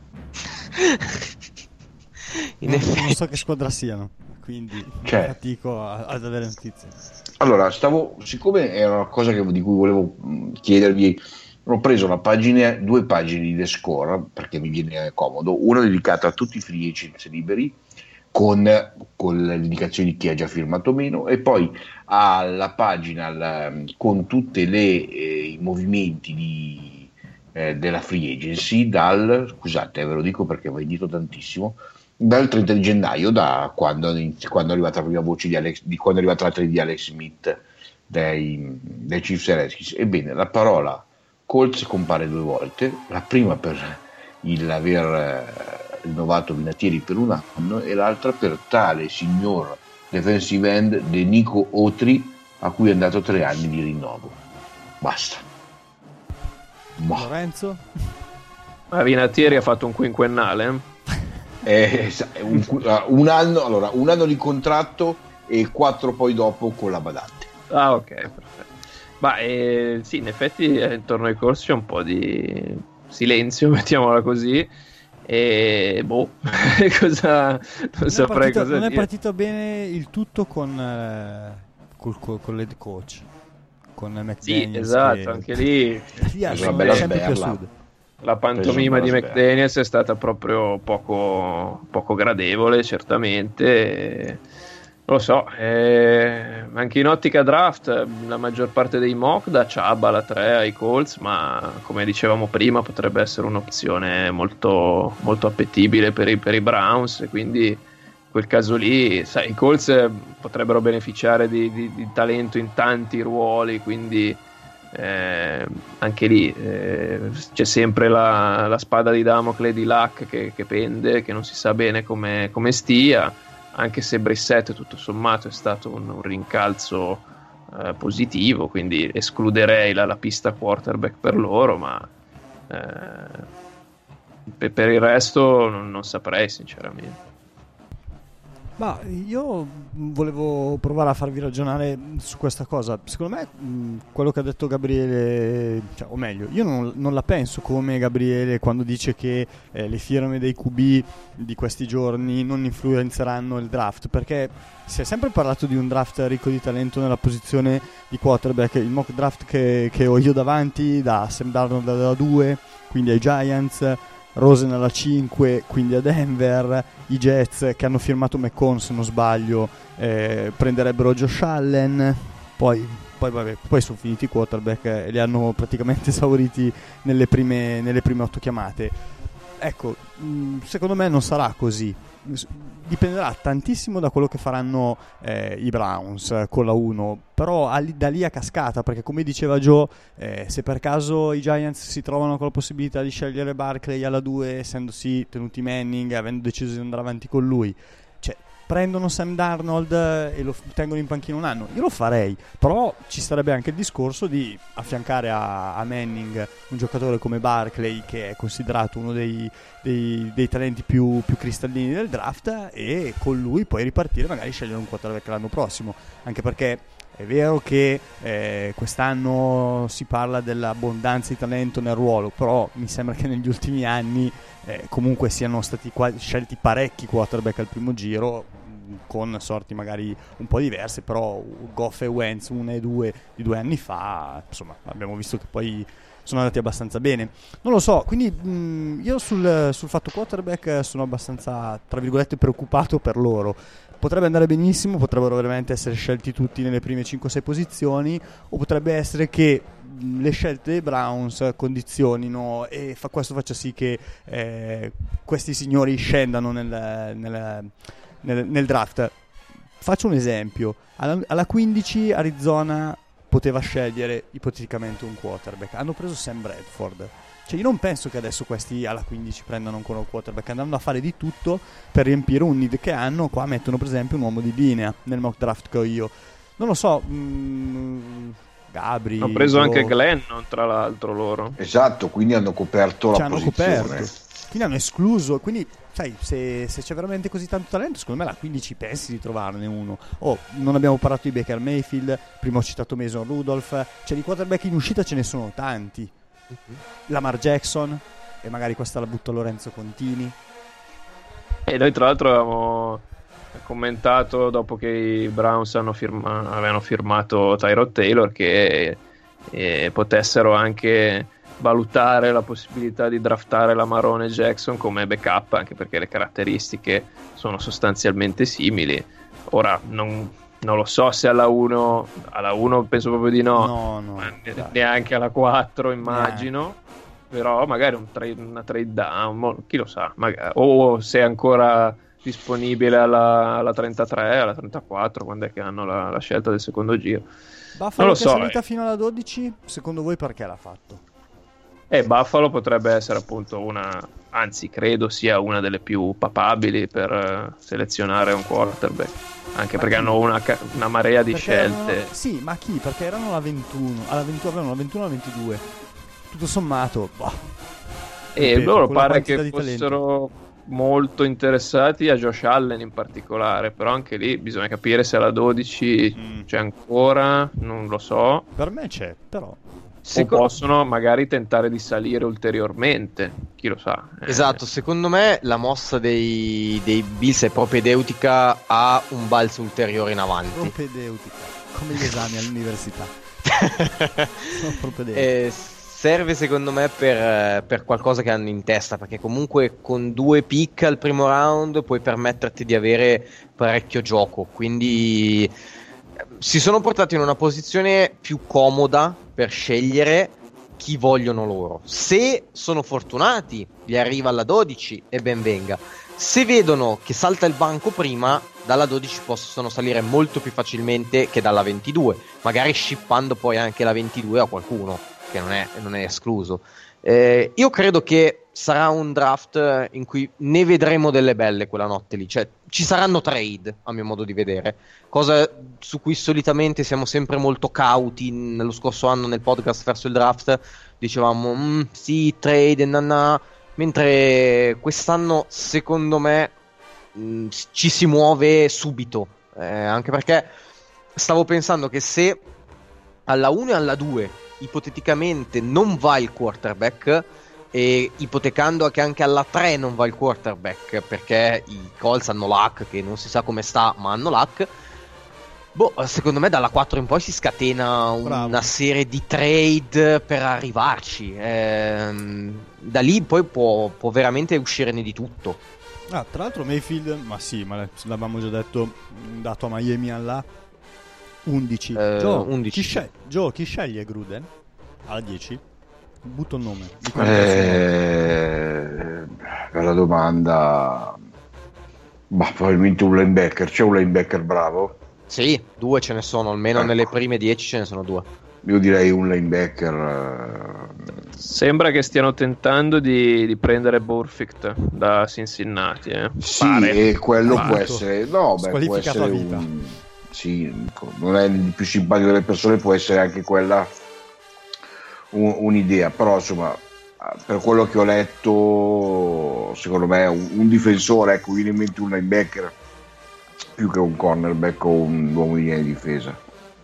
In non, effetti non so che squadra siano, quindi cioè, fatico a, ad avere notizie. Allora, stavo, siccome era una cosa che, di cui volevo mh, chiedervi, ho preso la pagina, due pagine di The Score perché mi viene comodo, una dedicata a tutti i free agents liberi con, con le indicazioni di chi ha già firmato meno, e poi alla pagina la, con tutti i movimenti di, eh, della free agency dal, scusate ve lo dico perché vi indito tantissimo, dal trenta di gennaio, da quando, quando è arrivata la prima voce di Alex, di quando è arrivata la trade di Alex Smith dei, dei Chiefs e Redskins. Ebbene, la parola Colts compare due volte, la prima per il aver eh, rinnovato Vinatieri per un anno e l'altra per tale signor defensive end De Nico Autry, a cui è andato tre anni di rinnovo. Basta. Ma. Lorenzo? Ma Vinatieri ha fatto un quinquennale? Eh, un, un anno, allora, un anno di contratto e quattro poi dopo con la badante. Ah, ok, perfetto. Ma eh, sì, in effetti eh, intorno ai Colts c'è un po' di silenzio, mettiamola così. E boh, cosa non, non saprei partito, cosa non dire. è partito bene il tutto con eh, col, col, con l'head coach, con McDaniels. Sì, esatto, che... anche lì lì ha una bella sempre più a sberla. sud. la pantomima di Preso McDaniels è stata proprio poco, poco gradevole, certamente. E, non lo so, eh, anche in ottica draft la maggior parte dei mock da Chubb alla tre ai Colts, ma come dicevamo prima potrebbe essere un'opzione molto, molto appetibile per i, per i Browns, e quindi in quel caso lì, sai, i Colts potrebbero beneficiare di, di, di talento in tanti ruoli, quindi eh, anche lì eh, c'è sempre la, la spada di Damocle di Luck che, che pende, che non si sa bene come, come stia, anche se Brissett tutto sommato è stato un, un rincalzo eh, positivo, quindi escluderei la, la pista quarterback per loro, ma eh, per, per il resto non, non saprei sinceramente. Ma io volevo provare a farvi ragionare su questa cosa. Secondo me mh, quello che ha detto Gabriele, cioè, o meglio, io non, non la penso come Gabriele quando dice che eh, le firme dei Q B di questi giorni non influenzeranno il draft, perché si è sempre parlato di un draft ricco di talento nella posizione di quarterback. Il mock draft che, che ho io davanti da Sam Darnold da due, quindi ai Giants, Rosen alla cinque, quindi a Denver, i Jets che hanno firmato McCown se non sbaglio eh, prenderebbero Josh Allen, poi, poi, vabbè, poi sono finiti i quarterback e li hanno praticamente esauriti nelle prime, nelle prime otto chiamate. Ecco, mh, secondo me non sarà così, dipenderà tantissimo da quello che faranno eh, i Browns con la uno, però a, da lì a cascata, perché come diceva Joe, eh, se per caso i Giants si trovano con la possibilità di scegliere Barkley alla due, essendosi tenuti Manning, avendo deciso di andare avanti con lui, cioè prendono Sam Darnold e lo tengono in panchina un anno, io lo farei, però ci sarebbe anche il discorso di affiancare a, a Manning un giocatore come Barkley, che è considerato uno dei, dei, dei talenti più, più cristallini del draft, e con lui poi ripartire, magari scegliere un quarterback l'anno prossimo, anche perché è vero che eh, quest'anno si parla dell'abbondanza di talento nel ruolo, però mi sembra che negli ultimi anni eh, comunque siano stati qua- scelti parecchi quarterback al primo giro, con sorti magari un po' diverse, però Goff e Wentz uno e due di due anni fa, insomma, abbiamo visto che poi sono andati abbastanza bene. Non lo so, quindi mh, io sul, sul fatto quarterback sono abbastanza, tra virgolette, preoccupato per loro. Potrebbe andare benissimo, potrebbero veramente essere scelti tutti nelle prime cinque sei posizioni, o potrebbe essere che le scelte dei Browns condizionino e fa, questo faccia sì che eh, questi signori scendano nel, nel, nel, nel draft. Faccio un esempio: alla, alla quindici Arizona poteva scegliere ipoteticamente un quarterback, hanno preso Sam Bradford. Cioè io non penso che adesso questi alla quindici prendano ancora un quarterback, andando a fare di tutto per riempire un need che hanno. Qua mettono per esempio un uomo di linea nel mock draft che ho io, non lo so, mh, Gabri hanno preso o... anche Glennon tra l'altro loro, Esatto, quindi hanno coperto cioè, la hanno posizione. coperto, quindi hanno escluso, quindi sai, se, se c'è veramente così tanto talento, secondo me la quindici pensi di trovarne uno. Oh, non abbiamo parlato di Baker Mayfield, prima ho citato Mason Rudolph, cioè di quarterback in uscita ce ne sono tanti. Uh-huh. Lamar Jackson, e magari questa la butto a Lorenzo Contini. E noi tra l'altro avevamo commentato dopo che i Browns hanno firma- avevano firmato Tyrod Taylor che eh, potessero anche valutare la possibilità di draftare la Marone Jackson come backup, anche perché le caratteristiche sono sostanzialmente simili. Ora non, non lo so se alla uno alla uno penso proprio di no, no, no neanche alla quattro immagino, eh. Però magari un trade, una trade down, chi lo sa, magari, o se ancora disponibile alla, alla trentatré, alla trentaquattro, quando è che hanno la, la scelta del secondo giro. Buffalo che so, è salita eh. fino alla dodici, secondo voi perché l'ha fatto? E Buffalo potrebbe essere appunto una, anzi credo sia una delle più papabili per uh, selezionare un quarterback, anche ma perché chi? hanno una, una marea di Perché scelte. erano, sì, ma chi? Perché erano alla ventuno, alla ventuno, avevano la ventuno alla ventidue. Tutto sommato, boh. E Ripeto, loro quella pare quantità che di talento. fossero molto interessati a Josh Allen in particolare, però anche lì bisogna capire se alla dodici Mm. c'è ancora, non lo so. Per me c'è, però. Seco- O possono magari tentare di salire ulteriormente, chi lo sa. Eh, Esatto, secondo me la mossa dei, dei Bills è propedeutica a un balzo ulteriore in avanti. Propedeutica, come gli esami all'università. Sono propedeutici. Eh, serve secondo me per, per qualcosa che hanno in testa, perché comunque con due pick al primo round puoi permetterti di avere parecchio gioco, quindi eh, si sono portati in una posizione più comoda per scegliere chi vogliono loro. Se sono fortunati gli arriva alla dodici e ben venga, se vedono che salta il banco prima, dalla dodici possono salire molto più facilmente che dalla ventidue, magari shippando poi anche la ventidue a qualcuno, che non è, non è escluso. Eh, io credo che sarà un draft in cui ne vedremo delle belle quella notte lì, cioè ci saranno trade a mio modo di vedere, cosa su cui solitamente siamo sempre molto cauti. Nello scorso anno nel podcast verso il draft dicevamo mm, sì, trade, nanà, mentre quest'anno secondo me mh, ci si muove subito, eh, anche perché stavo pensando che se alla uno e alla due ipoteticamente non va il quarterback, e ipotecando che anche alla tre non va il quarterback perché i Colts hanno Luck, che non si sa come sta ma hanno Luck, boh, secondo me dalla quattro in poi si scatena un- Bravo. una serie di trade per arrivarci. Ehm, da lì poi può, può veramente uscirne di tutto. Ah, tra l'altro Mayfield, ma sì, ma l'avevamo già detto, dato a Miami alla undici. Eh, Joe, undici. Chi, sceglie, Joe, chi sceglie Gruden? Alla dieci? Butto un nome. Di quelli che Eh, bella domanda. Ma probabilmente un linebacker. C'è un linebacker bravo? Sì, due ce ne sono, almeno Ecco. nelle prime dieci ce ne sono due. Io direi un linebacker. eh, Sembra che stiano tentando di, di prendere Burfict da Cincinnati. Eh. Sì, Pare. e quello Pare. può essere. No, beh, può Squalificato essere a vita. un. Sì, non è il più simpatico delle persone, può essere anche quella un- un'idea. Però, insomma, per quello che ho letto, secondo me un, un difensore, ecco, viene in mente un linebacker più che un cornerback o un uomo di linea di difesa.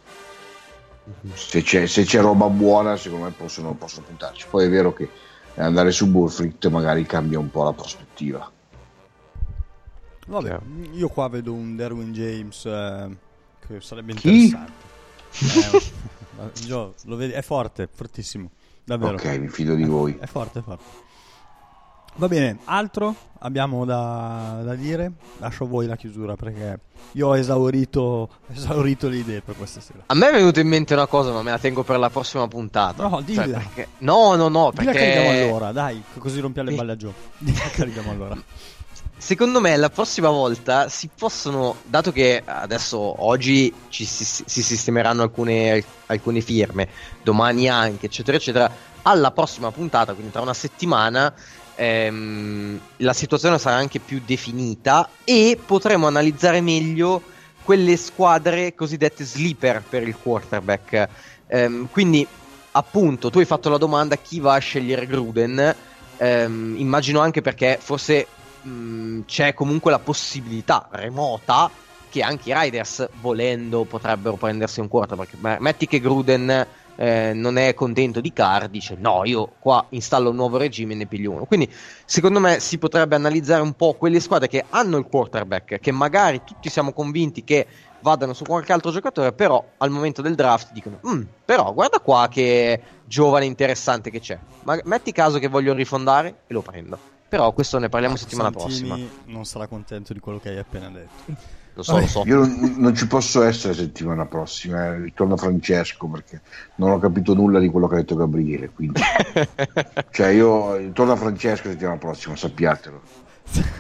Se c'è, se c'è roba buona, secondo me possono, possono puntarci. Poi è vero che andare su Burfict magari cambia un po' la prospettiva. Vabbè, io qua vedo un Derwin James eh, che sarebbe Chi? interessante. Eh, Joe, lo vedi? È forte, fortissimo. Davvero. Ok, mi fido di voi. È forte, è forte. Va bene, altro abbiamo da, da dire? Lascio a voi la chiusura perché io ho esaurito, esaurito le idee per questa sera. A me è venuta in mente una cosa, ma me la tengo per la prossima puntata. No, dilla. Cioè, perché- No, no, no, Dilla perché che arriviamo all'ora, dai, così rompiamo le Sì. balle a Joe. Dilla che arriviamo all'ora. Secondo me la prossima volta si possono, dato che adesso oggi ci si, si sistemeranno alcune, alcune firme, domani anche, eccetera, eccetera, alla prossima puntata, quindi tra una settimana, ehm, la situazione sarà anche più definita e potremo analizzare meglio quelle squadre cosiddette sleeper per il quarterback. Ehm, quindi, appunto, tu hai fatto la domanda chi va a scegliere Gruden. Ehm, immagino anche perché forse mh, c'è comunque la possibilità remota che anche i Riders, volendo, potrebbero prendersi un quarterback. Beh, metti che Gruden eh, non è contento di Carr, dice no, io qua installo un nuovo regime e ne piglio uno. Quindi secondo me si potrebbe analizzare un po' quelle squadre che hanno il quarterback, che magari tutti siamo convinti che vadano su qualche altro giocatore, però al momento del draft dicono "Mm, però guarda qua che giovane interessante che c'è, ma metti caso che voglio rifondare e lo prendo". Però questo ne parliamo settimana Santini prossima. non sarà contento di quello che hai appena detto. Lo so, lo so. Io non, non ci posso essere settimana prossima, eh. Ritorna Francesco perché non ho capito nulla di quello che ha detto Gabriele, quindi cioè io torno a Francesco settimana prossima, sappiatelo.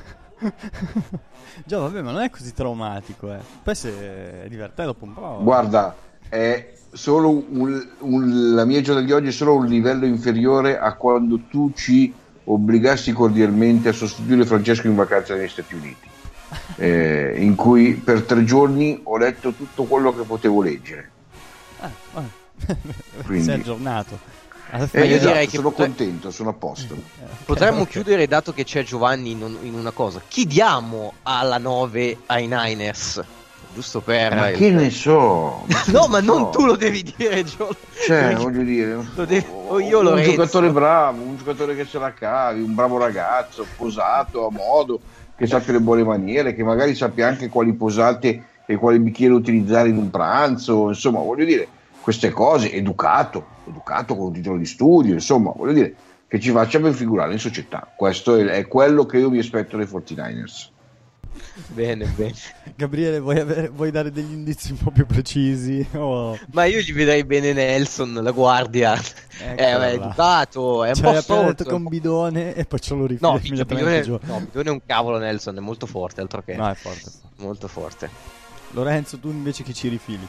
Già, vabbè, ma non è così traumatico, eh. Poi se è divertente dopo un po'. Guarda, è solo un, un, la mia giornata di oggi è solo un livello inferiore a quando tu ci obbligassi cordialmente a sostituire Francesco in vacanza negli Stati Uniti, eh, in cui per tre giorni ho letto tutto quello che potevo leggere. Ah, ah. Quindi... sei aggiornato. Eh, io esatto, direi che sono potre- contento, sono a posto. Potremmo okay. chiudere, dato che c'è Giovanni, in, in una cosa. Chi diamo alla nove ai Niners? Giusto per... Ma il... che ne so? Ma no, che ma ne non so? tu lo devi dire, Gio. Cioè, voglio dire, Lo devi... o io un Lorenzo. giocatore bravo, un giocatore che se la cavi, un bravo ragazzo, posato a modo, che sappia le buone maniere, che magari sappia anche quali posate e quali bicchieri utilizzare in un pranzo, insomma, voglio dire, queste cose, educato, educato con un titolo di studio, insomma, voglio dire, che ci faccia ben figurare in società. Questo è, è quello che io mi aspetto dai quarantanovers. Bene, bene. Gabriele, vuoi, avere, vuoi dare degli indizi un po' più precisi? Oh. Ma io gli vedrei bene Nelson, la guardia. È, è educato, è un cioè, po' appena storto. detto con bidone e poi ce lo rifile No, immediatamente bidone, giù. no, bidone è un cavolo Nelson, è molto forte, altro che. No, è forte. Molto forte. Lorenzo, tu invece chi ci rifili?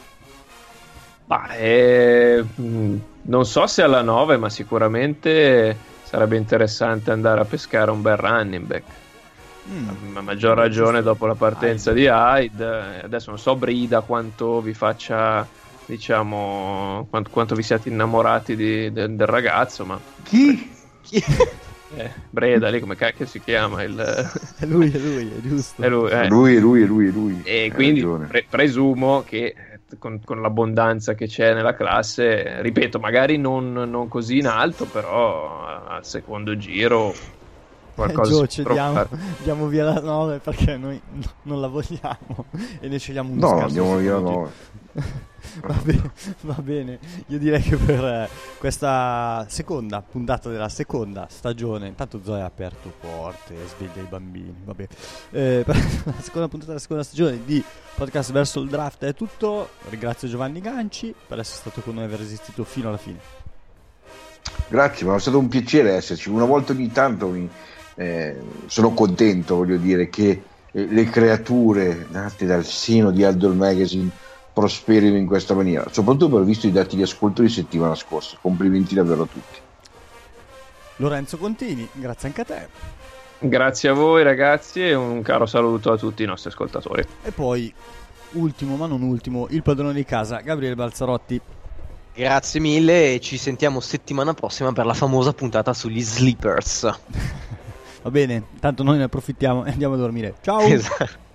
Ma è... non so se alla nove, ma sicuramente sarebbe interessante andare a pescare un bel running back. Mm. A maggior ragione dopo la partenza Hyde. di Hyde. Adesso non so Brida quanto vi faccia, diciamo, quanto, quanto vi siate innamorati di, del, del ragazzo, ma Chi? Chi? Eh, Breda, lì come cacchio si chiama? Il... È lui, è lui, è giusto. È lui, eh. lui, è lui, è lui, è lui. E Hai quindi ragione. pre- presumo che con, con l'abbondanza che c'è nella classe, ripeto, magari non, non così in alto, però al secondo giro qualcosa eh, si Gio, diamo, diamo via la nove perché noi no, non la vogliamo e ne scegliamo un No, scarso andiamo via la secondo nove. giro. Va bene, va bene, io direi che per eh, questa seconda puntata della seconda stagione, intanto Zoe ha aperto porte, sveglia i bambini, va bene. Eh, per la seconda puntata della seconda stagione di Podcast Verso il Draft è tutto. Ringrazio Giovanni Ganci per essere stato con noi e aver resistito fino alla fine. Grazie, ma è stato un piacere esserci. Una volta ogni tanto mi, eh, sono contento, voglio dire, che eh, le creature nate dal seno di Aldol Magazine prosperino in questa maniera, soprattutto per aver visto i dati di ascolto di settimana scorsa. Complimenti davvero a tutti. Lorenzo Contini, grazie anche a te. Grazie a voi ragazzi e un caro saluto a tutti i nostri ascoltatori. E poi, ultimo ma non ultimo, il padrone di casa, Gabriele Balzarotti. Grazie mille e ci sentiamo settimana prossima per la famosa puntata sugli sleepers. Va bene, tanto noi ne approfittiamo e andiamo a dormire. Ciao! Esatto.